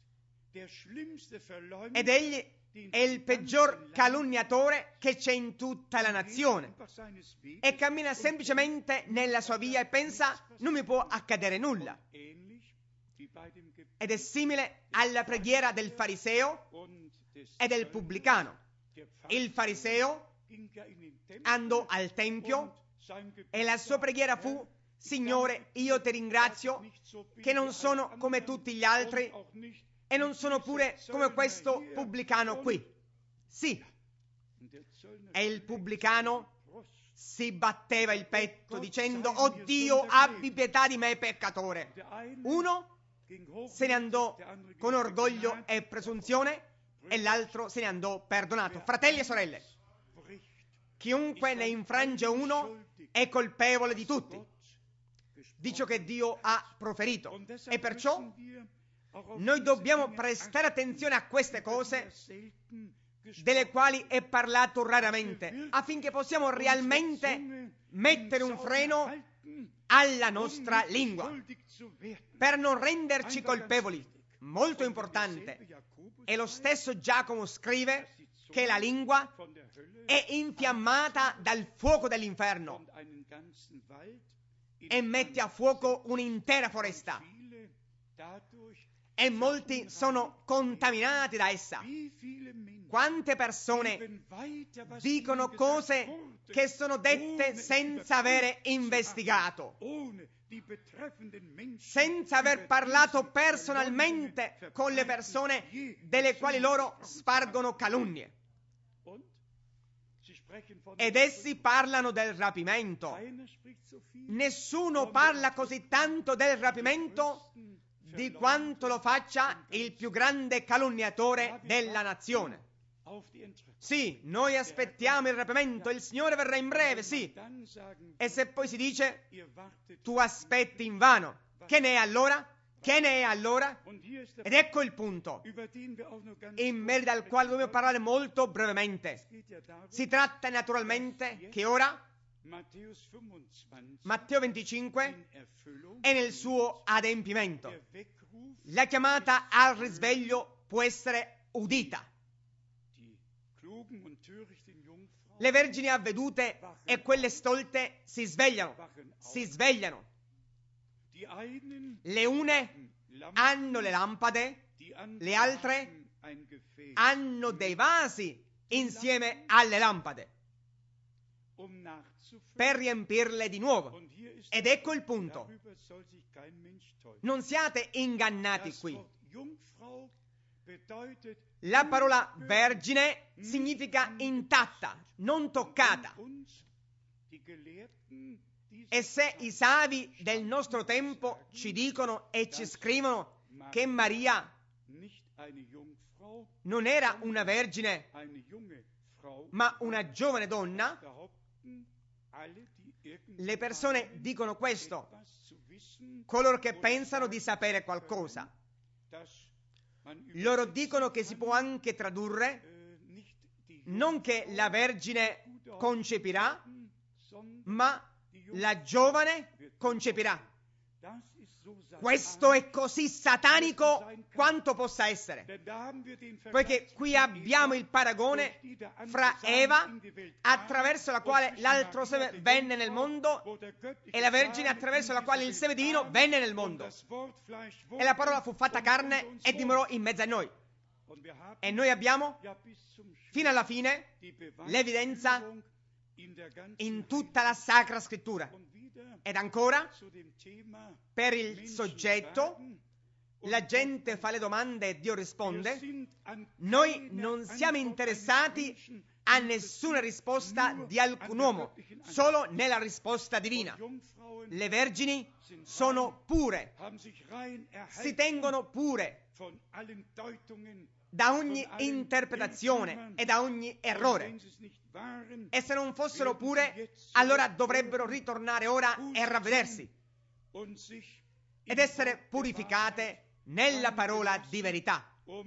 Ed egli è il peggior calunniatore che c'è in tutta la nazione, e cammina semplicemente nella sua via e pensa: non mi può accadere nulla. Ed è simile alla preghiera del fariseo e del pubblicano. Il fariseo andò al tempio e la sua preghiera fu: Signore, io ti ringrazio che non sono come tutti gli altri e non sono pure come questo pubblicano qui. Sì. E il pubblicano si batteva il petto dicendo: oh Dio, abbi pietà di me peccatore. Uno se ne andò con orgoglio e presunzione e l'altro se ne andò perdonato. Fratelli e sorelle, chiunque ne infrange uno è colpevole di tutti, di ciò che Dio ha proferito. E perciò noi dobbiamo prestare attenzione a queste cose delle quali è parlato raramente, affinché possiamo realmente mettere un freno alla nostra lingua per non renderci colpevoli. Molto importante. E lo stesso Giacomo scrive che la lingua è infiammata dal fuoco dell'inferno e mette a fuoco un'intera foresta, e molti sono contaminati da essa. Quante persone dicono cose che sono dette senza avere investigato, senza aver parlato personalmente con le persone delle quali loro spargono calunnie. Ed essi parlano del rapimento. Nessuno parla così tanto del rapimento di quanto lo faccia il più grande calunniatore della nazione. Sì, noi aspettiamo il rapimento, il Signore verrà in breve, sì. E se poi si dice: tu aspetti invano, che ne è allora? Che ne è allora? Ed ecco il punto in merito al quale dobbiamo parlare molto brevemente. Si tratta naturalmente che ora Matteo 25 è nel suo adempimento. La chiamata al risveglio può essere udita. Le vergini avvedute e quelle stolte si svegliano. Le une hanno le lampade, le altre hanno dei vasi insieme alle lampade per riempirle di nuovo. Ed ecco il punto. Non siate ingannati qui. La parola vergine significa intatta, non toccata. E se i savi del nostro tempo ci dicono e ci scrivono che Maria non era una vergine, ma una giovane donna, le persone dicono questo, coloro che pensano di sapere qualcosa. Loro dicono che si può anche tradurre non che la vergine concepirà, ma la giovane concepirà. Questo è così satanico quanto possa essere, poiché qui abbiamo il paragone fra Eva, attraverso la quale l'altro seme venne nel mondo, e la Vergine, attraverso la quale il seme divino venne nel mondo. E la parola fu fatta carne e dimorò in mezzo a noi. E noi abbiamo fino alla fine l'evidenza in tutta la Sacra Scrittura. Ed ancora, per il soggetto, la gente fa le domande e Dio risponde. Noi non siamo interessati a nessuna risposta di alcun uomo, solo nella risposta divina. Le vergini sono pure, si tengono pure da ogni interpretazione e da ogni errore. E se non fossero pure, allora dovrebbero ritornare ora e ravvedersi ed essere purificate nella parola di verità,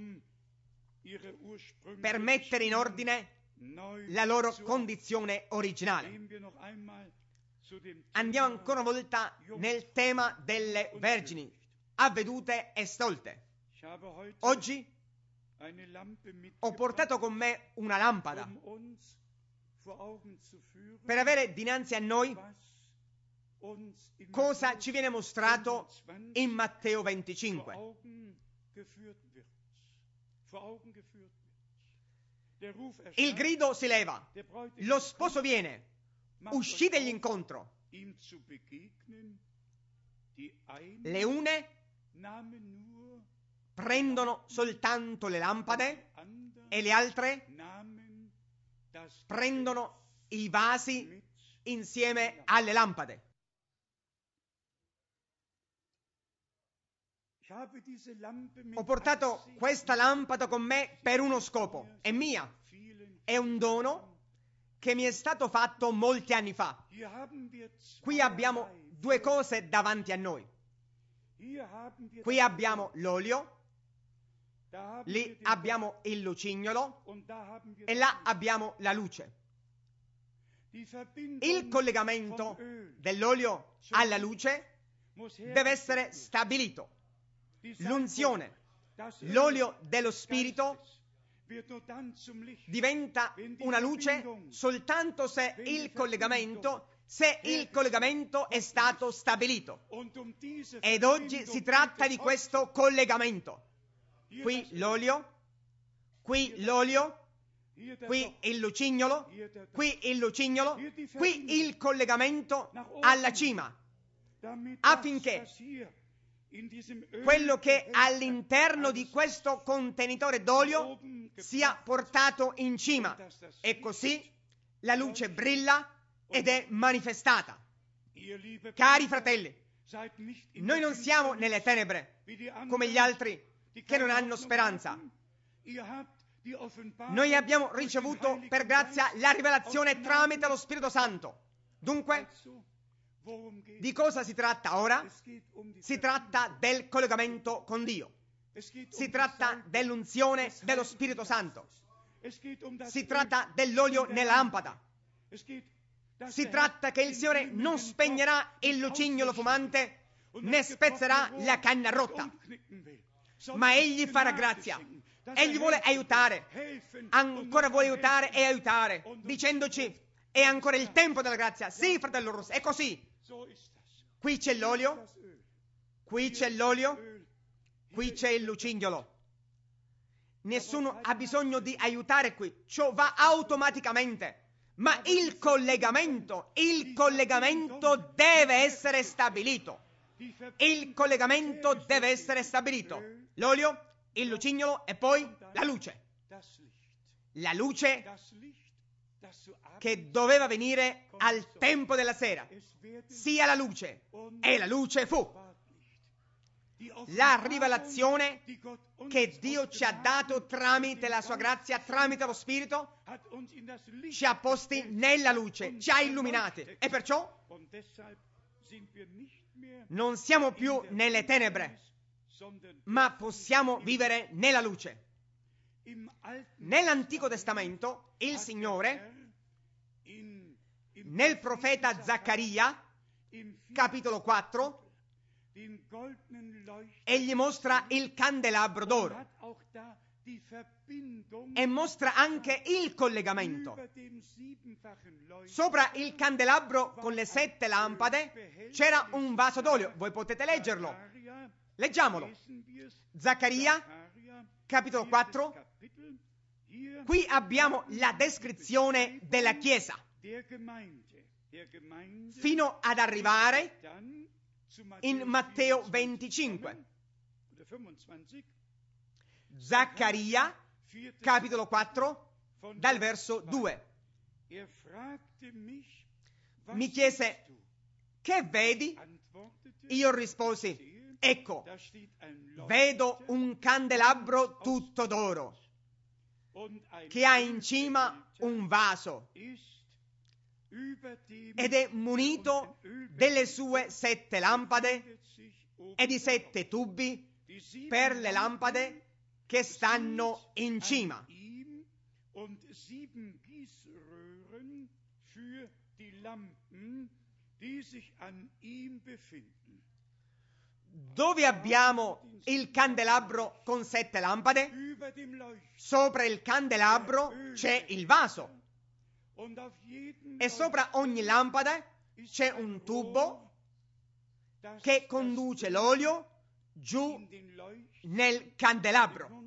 per mettere in ordine la loro condizione originale. Andiamo ancora una volta nel tema delle vergini avvedute e stolte. Oggi ho portato con me una lampada per avere dinanzi a noi cosa ci viene mostrato in Matteo 25. Il grido si leva, lo sposo viene, uscitegli incontro. Le une prendono soltanto le lampade e le altre prendono i vasi insieme alle lampade. Ho portato questa lampada con me per uno scopo, è mia, è un dono che mi è stato fatto molti anni fa. Qui abbiamo due cose davanti a noi. Qui abbiamo l'olio, lì abbiamo il lucignolo e là abbiamo la luce. Il collegamento dell'olio alla luce deve essere stabilito. L'unzione, l'olio dello Spirito diventa una luce soltanto se il collegamento è stato stabilito. Ed oggi si tratta di questo collegamento. Qui l'olio, qui il lucignolo, qui il collegamento alla cima, affinché quello che all'interno di questo contenitore d'olio sia portato in cima, e così la luce brilla ed è manifestata. Cari fratelli, noi non siamo nelle tenebre come gli altri che non hanno speranza. Noi abbiamo ricevuto per grazia la rivelazione tramite lo Spirito Santo. Dunque, di cosa si tratta ora? Si tratta del collegamento con Dio. Si tratta dell'unzione dello Spirito Santo. Si tratta dell'olio nella lampada. Si tratta che il Signore non spegnerà il lucignolo fumante né spezzerà la canna rotta, ma Egli farà grazia. Egli vuole aiutare, ancora vuole aiutare e aiutare, dicendoci: è ancora il tempo della grazia. Sì, fratello Rosso, è così. Qui c'è l'olio, qui c'è il lucignolo. Nessuno ha bisogno di aiutare qui, ciò va automaticamente. Ma il collegamento deve essere stabilito. Il collegamento deve essere stabilito. L'olio, il lucignolo e poi la luce. La luce che doveva venire al tempo della sera. Sia la luce, e la luce fu. La rivelazione che Dio ci ha dato tramite la sua grazia, tramite lo Spirito, ci ha posti nella luce, ci ha illuminati, e perciò non siamo più nelle tenebre, ma possiamo vivere nella luce. Nell'Antico Testamento il Signore, nel profeta Zaccaria, capitolo 4, egli mostra il candelabro d'oro e mostra anche il collegamento. Sopra il candelabro con le 7 lampade c'era un vaso d'olio. Voi potete leggerlo. Leggiamolo. Zaccaria, capitolo 4. Qui abbiamo la descrizione della Chiesa, fino ad arrivare in Matteo 25. Zaccaria, capitolo 4, dal verso 2. Mi chiese: che vedi? Io risposi: ecco, vedo un candelabro tutto d'oro, che ha in cima un vaso ed è munito delle sue 7 lampade e di 7 tubi per le lampade che stanno in cima. Dove abbiamo il candelabro con 7 lampade? Sopra il candelabro c'è il vaso e sopra ogni lampada c'è un tubo che conduce l'olio giù nel candelabro.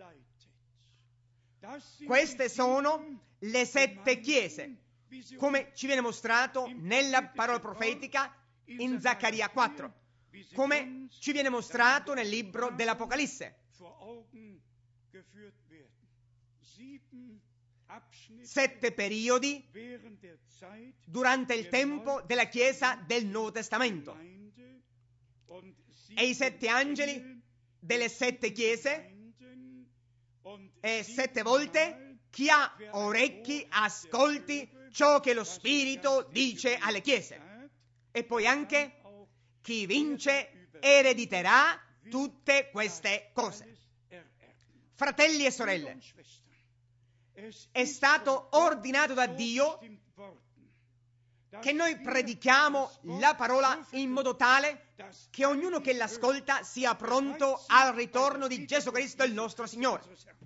Queste sono le 7 chiese, come ci viene mostrato nella parola profetica in Zaccaria 4, come ci viene mostrato nel libro dell'Apocalisse. 7 periodi durante il tempo della Chiesa del Nuovo Testamento. E i 7 angeli delle 7 chiese, e 7 volte: chi ha orecchi ascolti ciò che lo Spirito dice alle chiese. E poi anche: chi vince erediterà tutte queste cose. Fratelli e sorelle, è stato ordinato da Dio che noi predichiamo la parola in modo tale che ognuno che l'ascolta sia pronto al ritorno di Gesù Cristo il nostro Signore.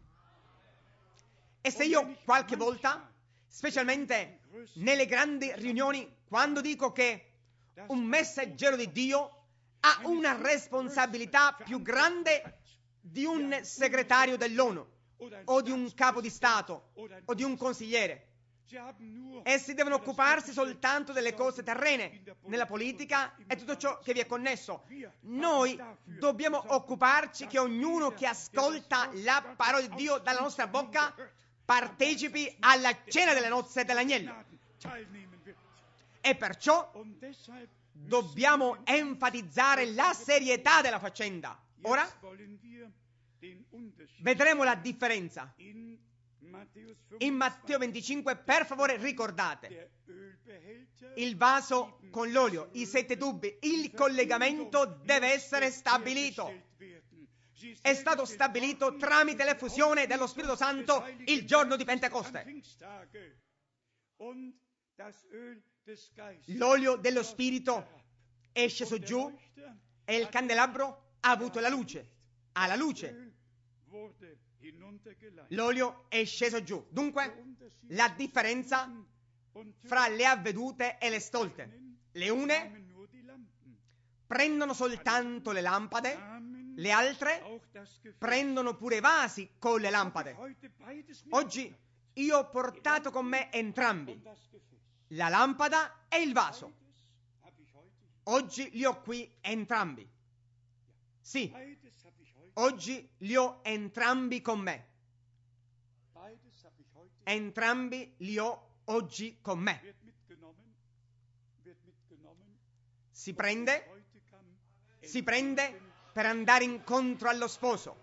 E se io qualche volta, specialmente nelle grandi riunioni, quando dico che un messaggero di Dio ha una responsabilità più grande di un segretario dell'ONU o di un capo di Stato o di un consigliere, essi devono occuparsi soltanto delle cose terrene, nella politica e tutto ciò che vi è connesso. Noi dobbiamo occuparci che ognuno che ascolta la parola di Dio dalla nostra bocca partecipi alla cena delle nozze dell'agnello. E perciò dobbiamo enfatizzare la serietà della faccenda. Ora vedremo la differenza. In Matteo 25, per favore, ricordate il vaso con l'olio, i 7 tubi, il collegamento deve essere stabilito. È stato stabilito tramite l'effusione dello Spirito Santo il giorno di Pentecoste. L'olio dello Spirito è sceso giù e il candelabro ha avuto la luce. Ha la luce. L'olio è sceso giù. Dunque, la differenza fra le avvedute e le stolte: le une prendono soltanto le lampade, le altre prendono pure i vasi con le lampade. Oggi io ho portato con me entrambi, la lampada e il vaso. Oggi li ho qui entrambi. Sì, oggi li ho entrambi con me. Entrambi li ho oggi con me. Si prende per andare incontro allo sposo.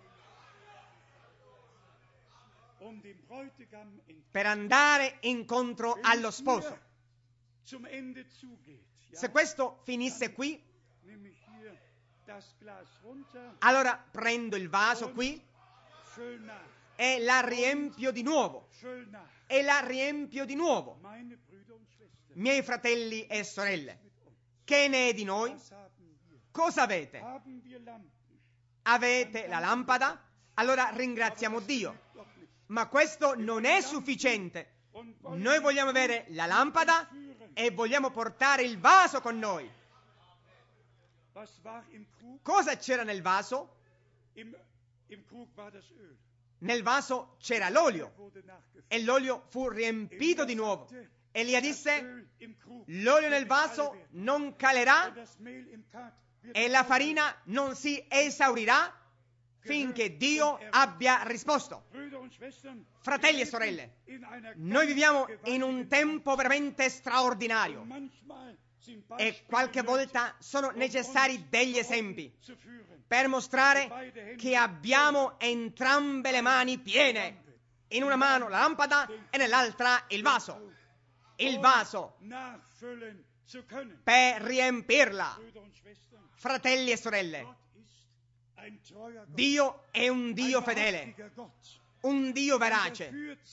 Per andare incontro allo sposo. Se questo finisse qui, allora prendo il vaso qui e la riempio di nuovo. E la riempio di nuovo. Miei fratelli e sorelle, che ne è di noi? Cosa avete? Avete la lampada? Allora ringraziamo Dio. Ma questo non è sufficiente. Noi vogliamo avere la lampada e vogliamo portare il vaso con noi. Cosa c'era nel vaso? Nel vaso c'era l'olio e l'olio fu riempito di nuovo. Elia disse: l'olio nel vaso non calerà e la farina non si esaurirà finché Dio abbia risposto. Fratelli e sorelle, noi viviamo in un tempo veramente straordinario e qualche volta sono necessari degli esempi per mostrare che abbiamo entrambe le mani piene. In una mano la lampada e nell'altra il vaso. Il vaso per riempirla. Fratelli e sorelle, Dio è un Dio fedele, un Dio verace,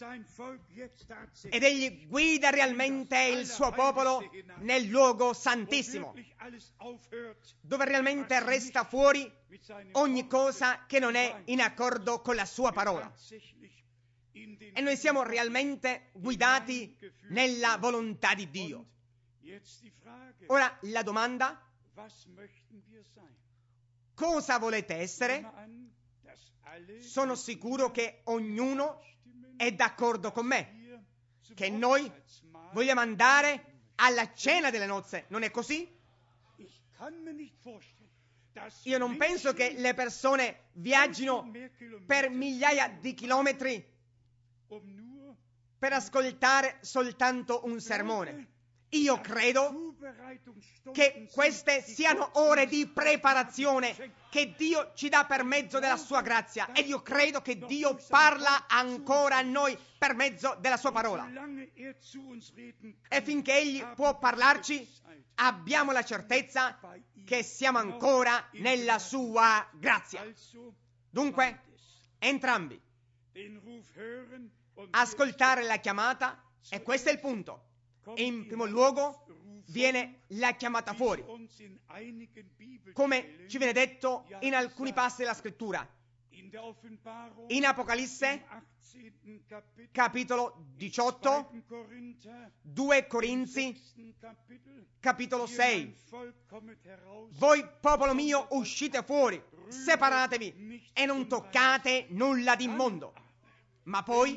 ed Egli guida realmente il suo popolo nel luogo santissimo, dove realmente resta fuori ogni cosa che non è in accordo con la sua parola. E noi siamo realmente guidati nella volontà di Dio. Ora la domanda: cosa volete essere? Sono sicuro che ognuno è d'accordo con me, che noi vogliamo andare alla cena delle nozze, non è così? Io non penso che le persone viaggino per migliaia di chilometri per ascoltare soltanto un sermone. Io credo che queste siano ore di preparazione che Dio ci dà per mezzo della sua grazia, ed io credo che Dio parla ancora a noi per mezzo della sua parola. E finché Egli può parlarci, abbiamo la certezza che siamo ancora nella sua grazia. Dunque, entrambi, ascoltare la chiamata, e questo è il punto. In primo luogo viene la chiamata fuori, come ci viene detto in alcuni passi della scrittura. In Apocalisse capitolo 18, 2 Corinzi capitolo 6: voi popolo mio uscite fuori, separatevi e non toccate nulla di immondo. Ma poi,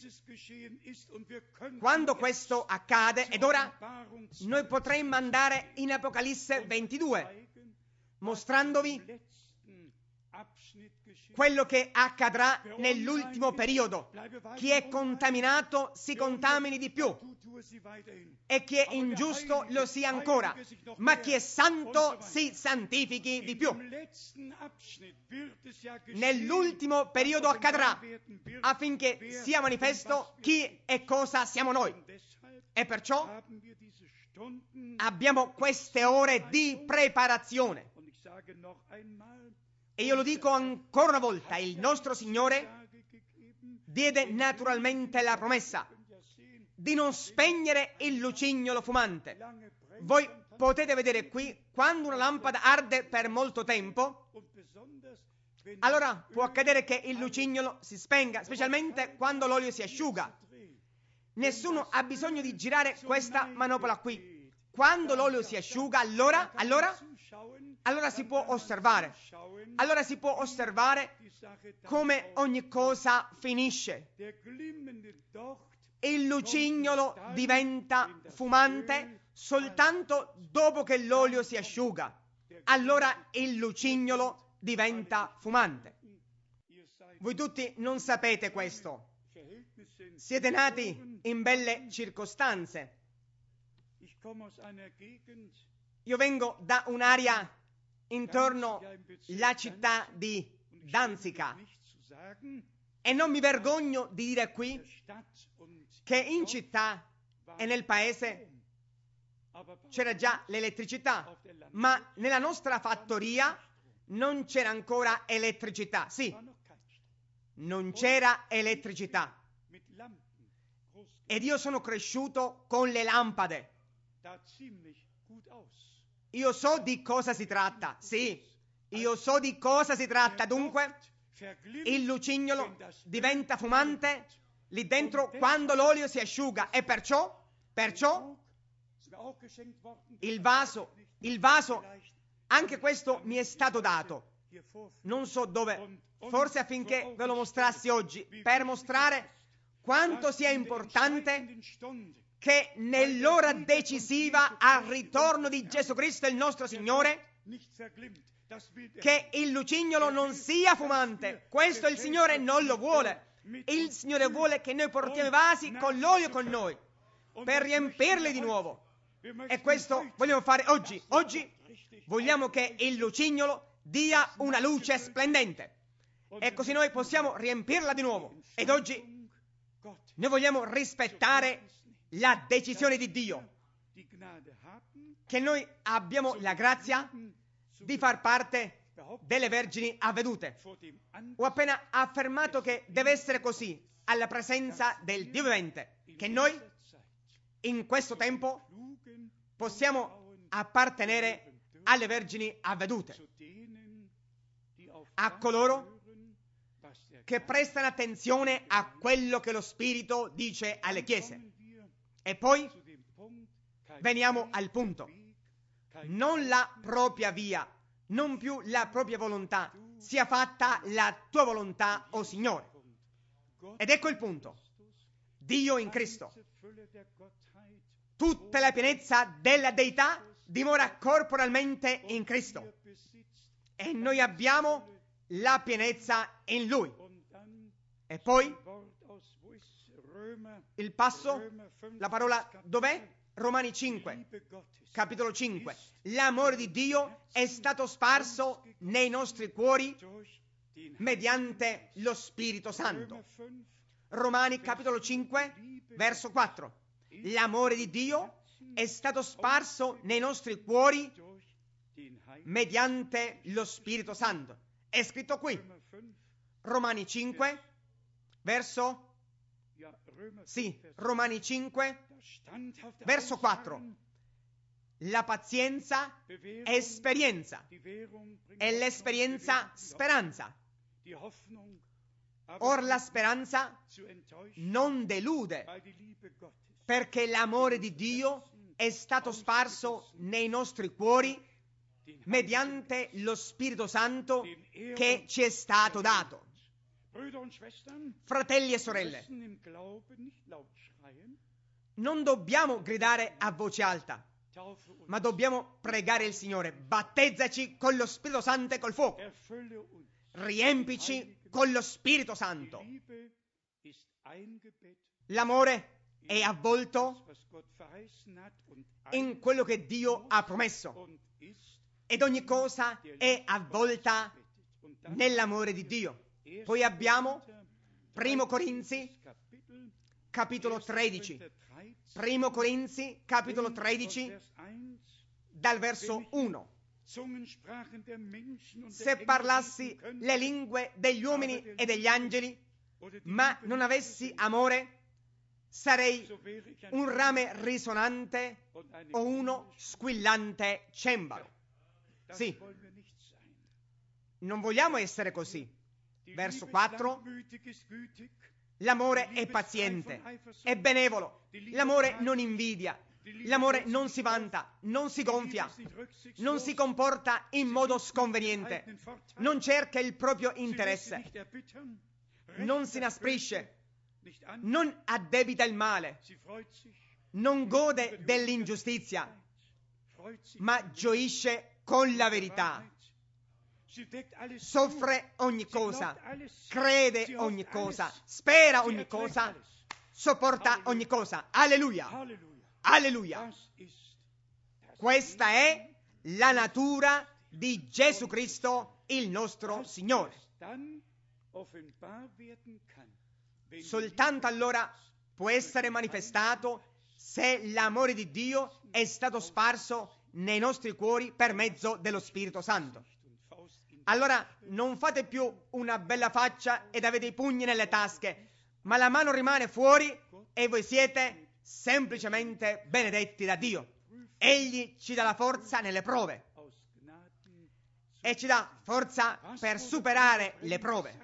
quando questo accade, ed ora noi potremmo andare in Apocalisse 22, mostrandovi quello che accadrà nell'ultimo periodo. Chi è contaminato si contamini di più, e chi è ingiusto lo sia ancora, ma chi è santo si santifichi di più. Nell'ultimo periodo accadrà, affinché sia manifesto chi e cosa siamo noi. E perciò abbiamo queste ore di preparazione. E io lo dico ancora una volta: il nostro Signore diede naturalmente la promessa di non spegnere il lucignolo fumante. Voi potete vedere qui, quando una lampada arde per molto tempo, allora può accadere che il lucignolo si spenga, specialmente quando l'olio si asciuga. Nessuno ha bisogno di girare questa manopola qui. Quando l'olio si asciuga, allora si può osservare. Allora si può osservare come ogni cosa finisce. Il lucignolo diventa fumante soltanto dopo che l'olio si asciuga. Allora il lucignolo diventa fumante. Voi tutti non sapete questo. Siete nati in belle circostanze. Io vengo da un'area intorno alla città di Danzica, e non mi vergogno di dire qui che in città e nel paese c'era già l'elettricità, ma nella nostra fattoria non c'era ancora elettricità. Sì, non c'era elettricità. Ed io sono cresciuto con le lampade. Io so di cosa si tratta. Sì, io so di cosa si tratta. Dunque, il lucignolo diventa fumante lì dentro quando l'olio si asciuga, e perciò il vaso, anche questo mi è stato dato. Non so dove, forse affinché ve lo mostrassi oggi, per mostrare quanto sia importante che nell'ora decisiva al ritorno di Gesù Cristo il nostro Signore che il lucignolo non sia fumante. Questo il Signore non lo vuole. Il Signore vuole che noi portiamo i vasi con l'olio con noi per riempirli di nuovo. E questo vogliamo fare oggi. Oggi vogliamo che il lucignolo dia una luce splendente e così noi possiamo riempirla di nuovo. Ed oggi noi vogliamo rispettare la decisione di Dio, che noi abbiamo la grazia di far parte delle vergini avvedute. Ho appena affermato che deve essere così alla presenza del Dio vivente, che noi in questo tempo possiamo appartenere alle vergini avvedute, a coloro che prestano attenzione a quello che lo Spirito dice alle chiese. E poi veniamo al punto: non la propria via, non più la propria volontà, sia fatta la tua volontà, o Signore. Ed ecco il punto: Dio in Cristo, tutta la pienezza della Deità dimora corporalmente in Cristo e noi abbiamo la pienezza in Lui. E poi il passo, la parola dov'è? Romani 5, capitolo 5. L'amore di Dio è stato sparso nei nostri cuori mediante lo Spirito Santo. Romani capitolo 5, verso 4. L'amore di Dio è stato sparso nei nostri cuori mediante lo Spirito Santo. È scritto qui. Romani 5, verso... Sì, Romani 5, verso 4. La pazienza è esperienza e l'esperienza speranza. Or la speranza non delude, perché l'amore di Dio è stato sparso nei nostri cuori mediante lo Spirito Santo che ci è stato dato. Fratelli e sorelle, non dobbiamo gridare a voce alta, ma dobbiamo pregare il Signore: battezzaci con lo Spirito Santo e col fuoco, riempici con lo Spirito Santo. L'amore è avvolto in quello che Dio ha promesso ed ogni cosa è avvolta nell'amore di Dio. Poi abbiamo Primo Corinzi capitolo 13. Primo Corinzi capitolo 13 dal verso 1. Se parlassi le lingue degli uomini e degli angeli, ma non avessi amore, sarei un rame risonante o uno squillante cembalo. Sì, non vogliamo essere così. Verso 4. L'amore è paziente, è benevolo, l'amore non invidia, l'amore non si vanta, non si gonfia, non si comporta in modo sconveniente, non cerca il proprio interesse, non si inasprisce, non addebita il male, non gode dell'ingiustizia, ma gioisce con la verità. Soffre ogni cosa, crede ogni cosa, spera ogni cosa, sopporta ogni cosa. Alleluia! Alleluia! Questa è la natura di Gesù Cristo, il nostro Signore. Soltanto allora può essere manifestato se l'amore di Dio è stato sparso nei nostri cuori per mezzo dello Spirito Santo. Allora non fate più una bella faccia ed avete i pugni nelle tasche, ma la mano rimane fuori e voi siete semplicemente benedetti da Dio. Egli ci dà la forza nelle prove e ci dà forza per superare le prove.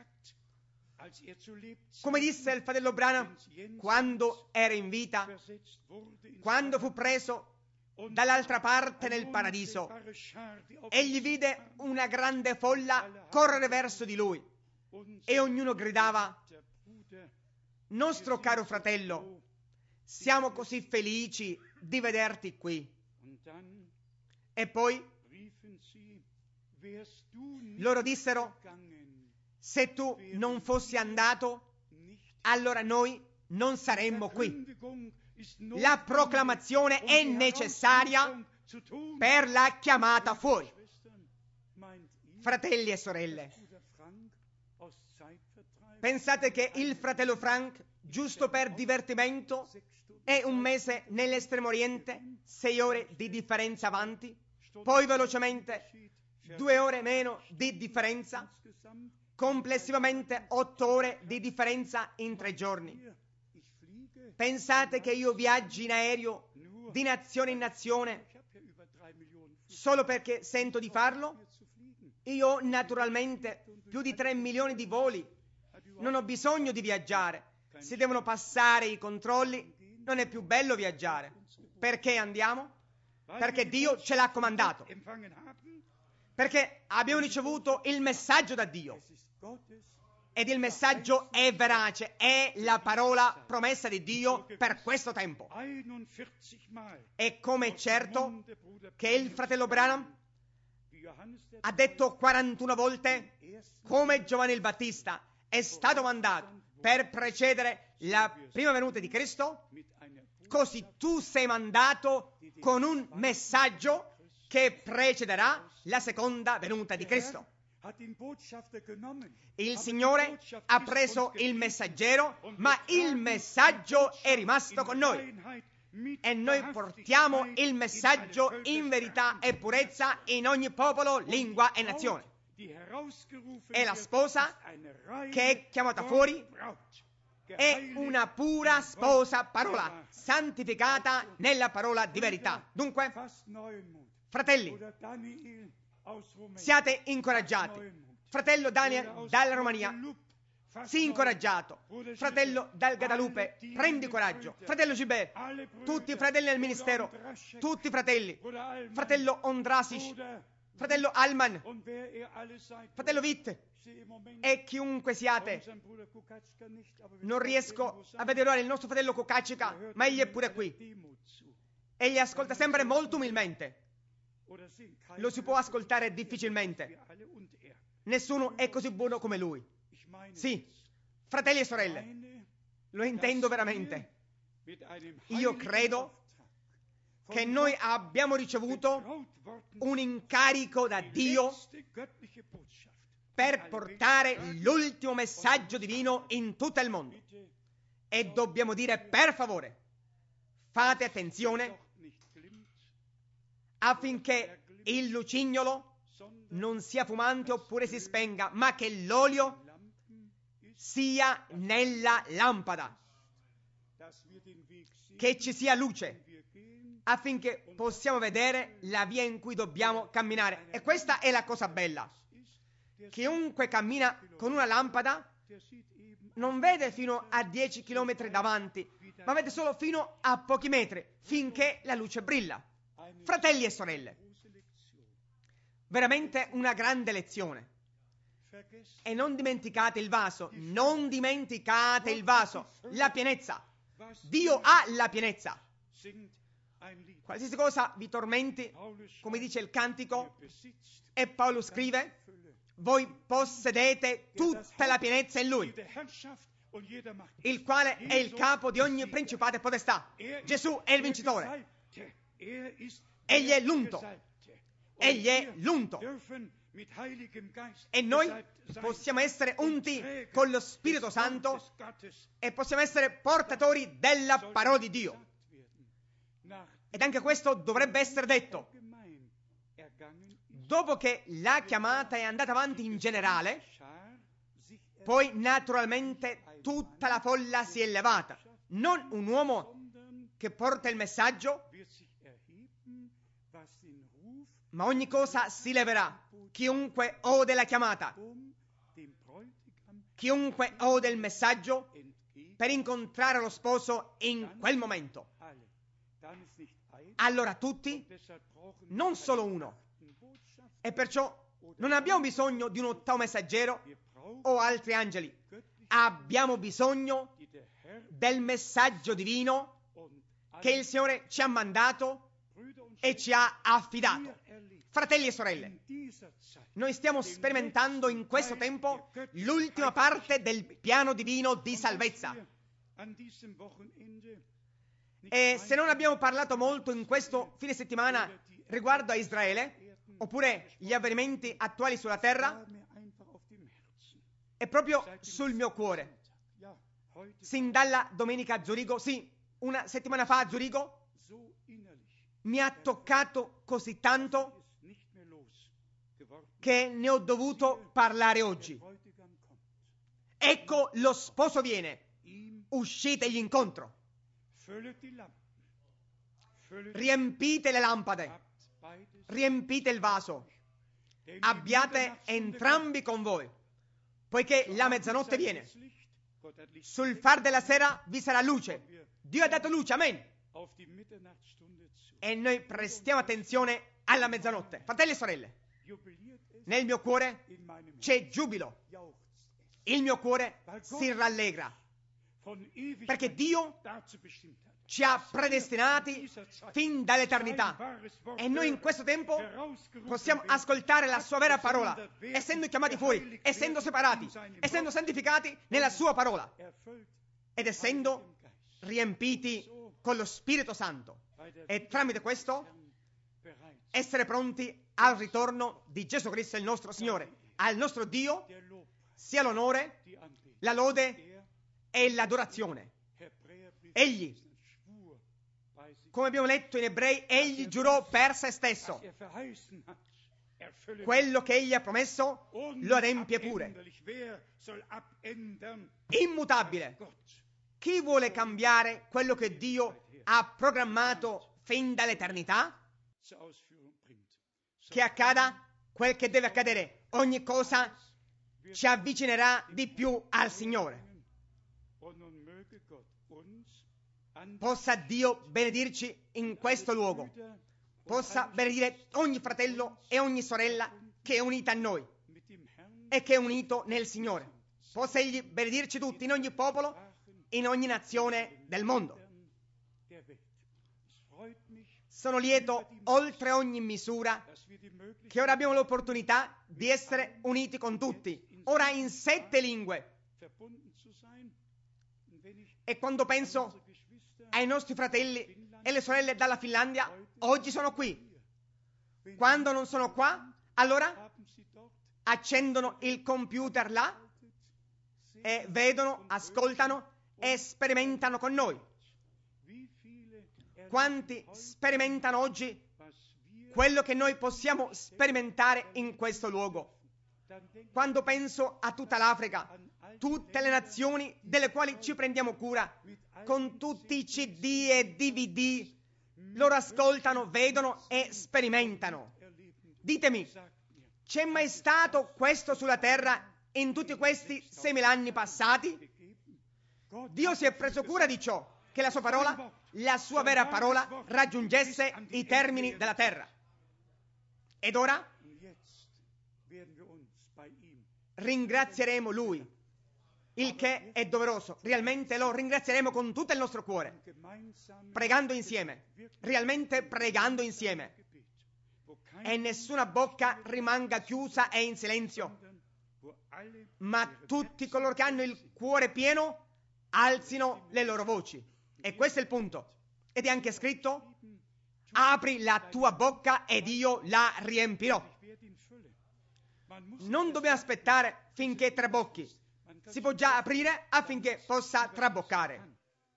Come disse il fratello Branham quando era in vita, quando fu preso dall'altra parte nel paradiso, egli vide una grande folla correre verso di lui e ognuno gridava: nostro caro fratello, siamo così felici di vederti qui. E poi Loro dissero: se tu non fossi andato, allora noi non saremmo qui. La proclamazione è necessaria per la chiamata fuori. Fratelli e sorelle, pensate che il fratello Frank, giusto per divertimento, è un mese nell'estremo oriente, 6 ore di differenza avanti, poi velocemente 2 ore meno di differenza, complessivamente 8 ore di differenza in 3 giorni. Pensate che io viaggi in aereo di nazione in nazione solo perché sento di farlo? Io ho naturalmente più di 3 milioni di voli. Non ho bisogno di viaggiare. Si devono passare i controlli. Non è più bello viaggiare. Perché andiamo? Perché Dio ce l'ha comandato. Perché abbiamo ricevuto il messaggio da Dio. Ed il messaggio è verace, è la parola promessa di Dio per questo tempo. È come certo che il fratello Branham ha detto 41 volte, come Giovanni il Battista è stato mandato per precedere la prima venuta di Cristo, così tu sei mandato con un messaggio che precederà la seconda venuta di Cristo. Il Signore ha preso il messaggero, ma il messaggio è rimasto con noi. E noi portiamo il messaggio in verità e purezza in ogni popolo, lingua e nazione. E la sposa che è chiamata fuori è una pura sposa, parola, santificata nella parola di verità. Dunque, fratelli, siate incoraggiati. Fratello Daniel dalla Romania, sii incoraggiato. Fratello dal Guadalupe, prendi coraggio. Fratello Gilbert, tutti i fratelli del ministero, tutti i fratelli. Fratello Ondrasic, fratello Alman, fratello Witt e chiunque siate. Non riesco a vedere ora il nostro fratello Kokachika, ma egli è pure qui. Egli ascolta sempre molto umilmente. Lo si può ascoltare difficilmente. Nessuno è così buono come lui. Sì, fratelli e sorelle, lo intendo veramente. Io credo che noi abbiamo ricevuto un incarico da Dio per portare l'ultimo messaggio divino in tutto il mondo. E dobbiamo dire, per favore, fate attenzione affinché il lucignolo non sia fumante oppure si spenga, ma che l'olio sia nella lampada, che ci sia luce, affinché possiamo vedere la via in cui dobbiamo camminare. E questa è la cosa bella. Chiunque cammina con una lampada non vede fino a 10 chilometri davanti, ma vede solo fino a pochi metri, finché la luce brilla. Fratelli e sorelle, veramente una grande lezione. E non dimenticate il vaso, non dimenticate il vaso, la pienezza. Dio ha la pienezza. Qualsiasi cosa vi tormenti, come dice il cantico, e Paolo scrive, voi possedete tutta la pienezza in Lui, il quale è il capo di ogni principato e potestà. Gesù è il vincitore. Egli è l'unto. Egli è l'unto. E noi possiamo essere unti con lo Spirito Santo e possiamo essere portatori della parola di Dio. Ed anche questo dovrebbe essere detto. Dopo che la chiamata è andata avanti in generale, poi naturalmente tutta la folla si è levata. Non un uomo che porta il messaggio, ma ogni cosa si leverà. Chiunque ode la chiamata, chiunque ode il messaggio per incontrare lo sposo in quel momento. Allora tutti, non solo uno. E perciò non abbiamo bisogno di un ottavo messaggero o altri angeli. Abbiamo bisogno del messaggio divino che il Signore ci ha mandato e ci ha affidato. Fratelli e sorelle, noi stiamo sperimentando in questo tempo l'ultima parte del piano divino di salvezza. E se non abbiamo parlato molto in questo fine settimana riguardo a Israele, oppure gli avvenimenti attuali sulla terra, è proprio sul mio cuore. Sin dalla domenica a Zurigo, sì, una settimana fa a Zurigo, mi ha toccato così tanto che ne ho dovuto parlare oggi. Ecco, lo sposo viene, uscitegli incontro. Riempite le lampade, riempite il vaso, abbiate entrambi con voi, poiché la mezzanotte viene. Sul far della sera vi sarà luce. Dio ha dato luce, amen. E noi prestiamo attenzione alla mezzanotte. Fratelli e sorelle, nel mio cuore c'è giubilo. Il mio cuore si rallegra, perché Dio ci ha predestinati fin dall'eternità e noi in questo tempo possiamo ascoltare la sua vera parola, essendo chiamati fuori, essendo separati, essendo santificati nella sua parola ed essendo riempiti con lo Spirito Santo, e tramite questo essere pronti al ritorno di Gesù Cristo il nostro Signore. Al nostro Dio sia l'onore, la lode e l'adorazione. Egli, come abbiamo letto in Ebrei, egli giurò per se stesso. Quello che egli ha promesso lo adempie pure. Immutabile. Chi vuole cambiare quello che Dio ha programmato fin dall'eternità? Che accada quel che deve accadere. Ogni cosa ci avvicinerà di più al Signore. Possa Dio benedirci in questo luogo. Possa benedire ogni fratello e ogni sorella che è unita a noi e che è unito nel Signore. Possa Egli benedirci tutti in ogni popolo, in ogni nazione del mondo. Sono lieto oltre ogni misura che ora abbiamo l'opportunità di essere uniti con tutti, ora in 7 lingue. E quando penso ai nostri fratelli e le sorelle dalla Finlandia, oggi sono qui. Quando non sono qua, allora accendono il computer là e vedono, ascoltano e sperimentano con noi. Quanti sperimentano oggi quello che noi possiamo sperimentare in questo luogo? Quando penso a tutta l'Africa, tutte le nazioni delle quali ci prendiamo cura, con tutti i CD e DVD, loro ascoltano, vedono e sperimentano. Ditemi, c'è mai stato questo sulla terra in tutti questi 6.000 anni passati? Dio si è preso cura di ciò, che la sua parola, la sua vera parola, raggiungesse i termini della terra. Ed ora ringrazieremo Lui, il che è doveroso. Realmente lo ringrazieremo con tutto il nostro cuore, pregando insieme, realmente pregando insieme. E nessuna bocca rimanga chiusa e in silenzio, ma tutti coloro che hanno il cuore pieno alzino le loro voci. E questo è il punto. Ed è anche scritto: apri la tua bocca ed io la riempirò. Non dobbiamo aspettare finché trabocchi. Si può già aprire affinché possa traboccare.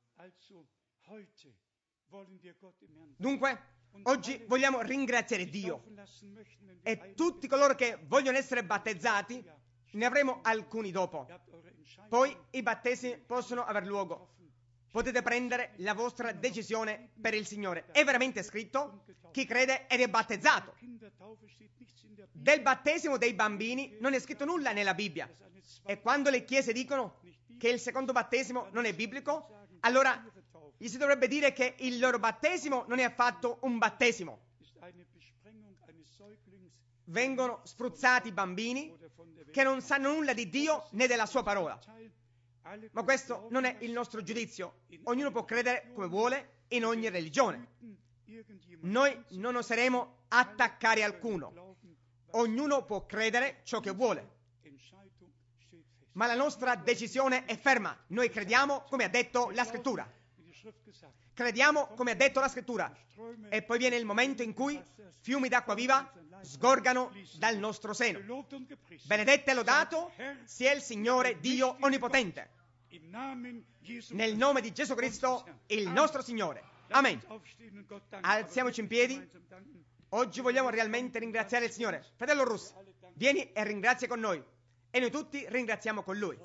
Dunque, oggi vogliamo ringraziare Dio e tutti coloro che vogliono essere battezzati, ne avremo alcuni dopo. Poi i battesimi possono aver luogo. Potete prendere la vostra decisione per il Signore. È veramente scritto: chi crede ed è battezzato. Del battesimo dei bambini non è scritto nulla nella Bibbia. E quando le chiese dicono che il secondo battesimo non è biblico, allora gli si dovrebbe dire che il loro battesimo non è affatto un battesimo. Vengono spruzzati i bambini che non sanno nulla di Dio né della sua parola. Ma questo non è il nostro giudizio. Ognuno può credere come vuole in ogni religione. Noi non oseremo attaccare alcuno. Ognuno può credere ciò che vuole, ma la nostra decisione è ferma. Noi crediamo come ha detto la Scrittura. Crediamo come ha detto la Scrittura. E poi viene il momento in cui fiumi d'acqua viva sgorgano dal nostro seno. Benedetto e lodato sia il Signore Dio Onnipotente. Nel nome di Gesù Cristo, il nostro Signore. Amen. Alziamoci in piedi. Oggi vogliamo realmente ringraziare il Signore. Fratello Russ, vieni e ringrazia con noi. E noi tutti ringraziamo con Lui.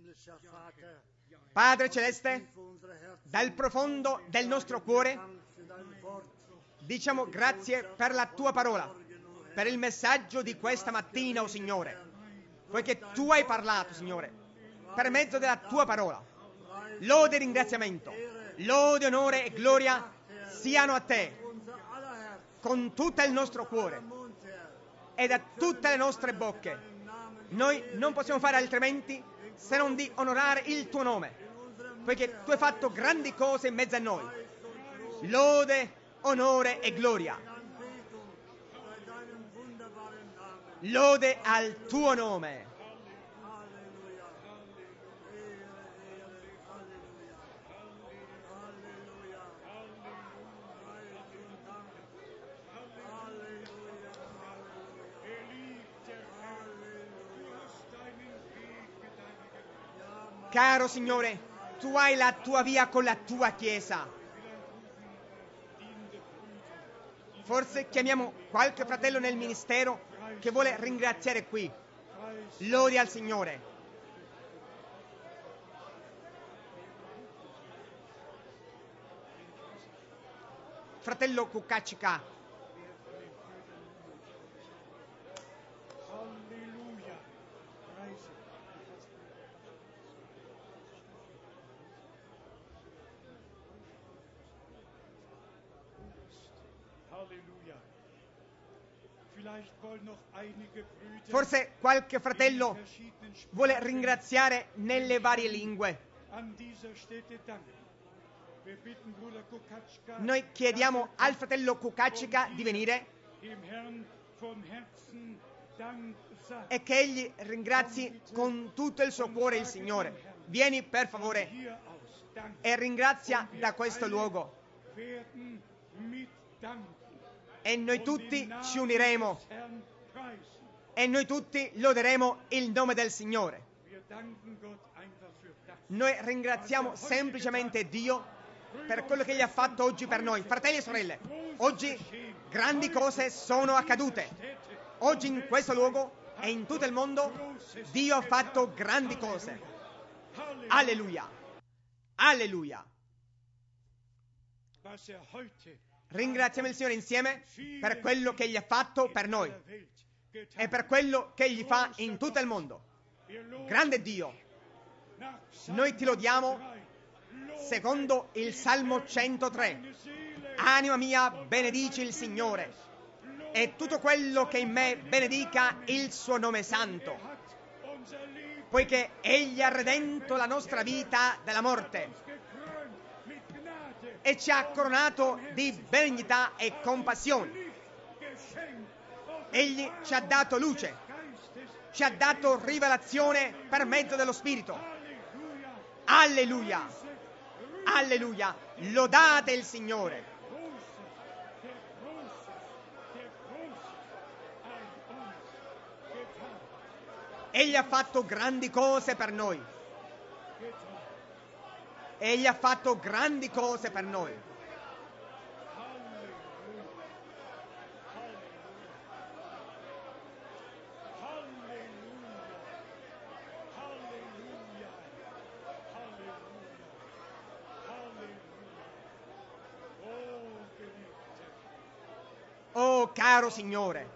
Padre Celeste, dal profondo del nostro cuore, diciamo grazie per la Tua parola, per il messaggio di questa mattina, oh Signore, poiché Tu hai parlato, Signore, per mezzo della Tua parola. Lode e ringraziamento, lode, onore e gloria siano a Te, con tutto il nostro cuore e da tutte le nostre bocche. Noi non possiamo fare altrimenti se non di onorare il Tuo nome, poiché Tu hai fatto grandi cose in mezzo a noi. Lode, onore e gloria. Lode al Tuo nome. Caro Signore, Tu hai la Tua via con la Tua Chiesa. Forse chiamiamo qualche fratello nel ministero che vuole ringraziare qui. Lodi al Signore. Fratello Kukachika. Forse qualche fratello vuole ringraziare nelle varie lingue. Noi chiediamo al fratello Kukachika di venire e che egli ringrazi con tutto il suo cuore il Signore. Vieni per favore e ringrazia da questo luogo. E noi tutti ci uniremo e noi tutti loderemo il nome del Signore. Noi ringraziamo semplicemente Dio per quello che Egli ha fatto oggi per noi. Fratelli e sorelle, oggi grandi cose sono accadute. Oggi in questo luogo e in tutto il mondo Dio ha fatto grandi cose. Alleluia! Alleluia! Ringraziamo il Signore insieme per quello che Egli ha fatto per noi e per quello che Egli fa in tutto il mondo. Grande Dio, noi ti lodiamo secondo il Salmo 103. Anima mia, benedici il Signore e tutto quello che in me benedica il suo nome santo, poiché Egli ha redento la nostra vita dalla morte e ci ha coronato di benignità e compassione. Egli ci ha dato luce, ci ha dato rivelazione per mezzo dello Spirito. Alleluia! Alleluia! Lodate il Signore! Egli ha fatto grandi cose per noi. Egli ha fatto grandi cose per noi. Oh, caro Signore.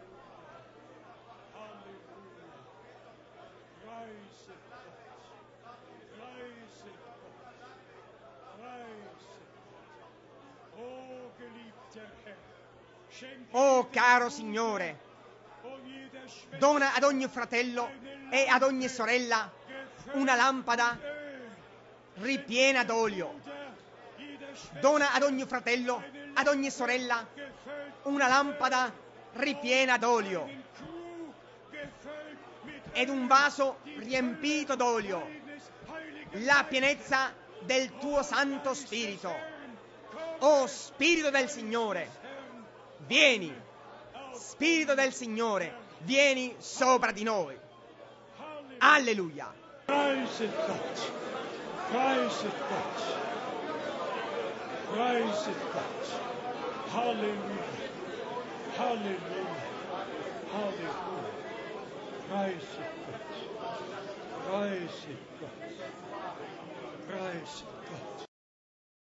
Oh, caro Signore, dona ad ogni fratello e ad ogni sorella una lampada ripiena d'olio Dona ad ogni fratello, ad ogni sorella, una lampada ripiena d'olio ed un vaso riempito d'olio, la pienezza del tuo Santo Spirito. O Spirito del Signore, vieni, Spirito del Signore, vieni sopra di noi. Alleluia. Preise Gott, preise Gott, preise Gott, Halleluja, Halleluja, Halleluja, preise Gott, preise Gott, preise Gott.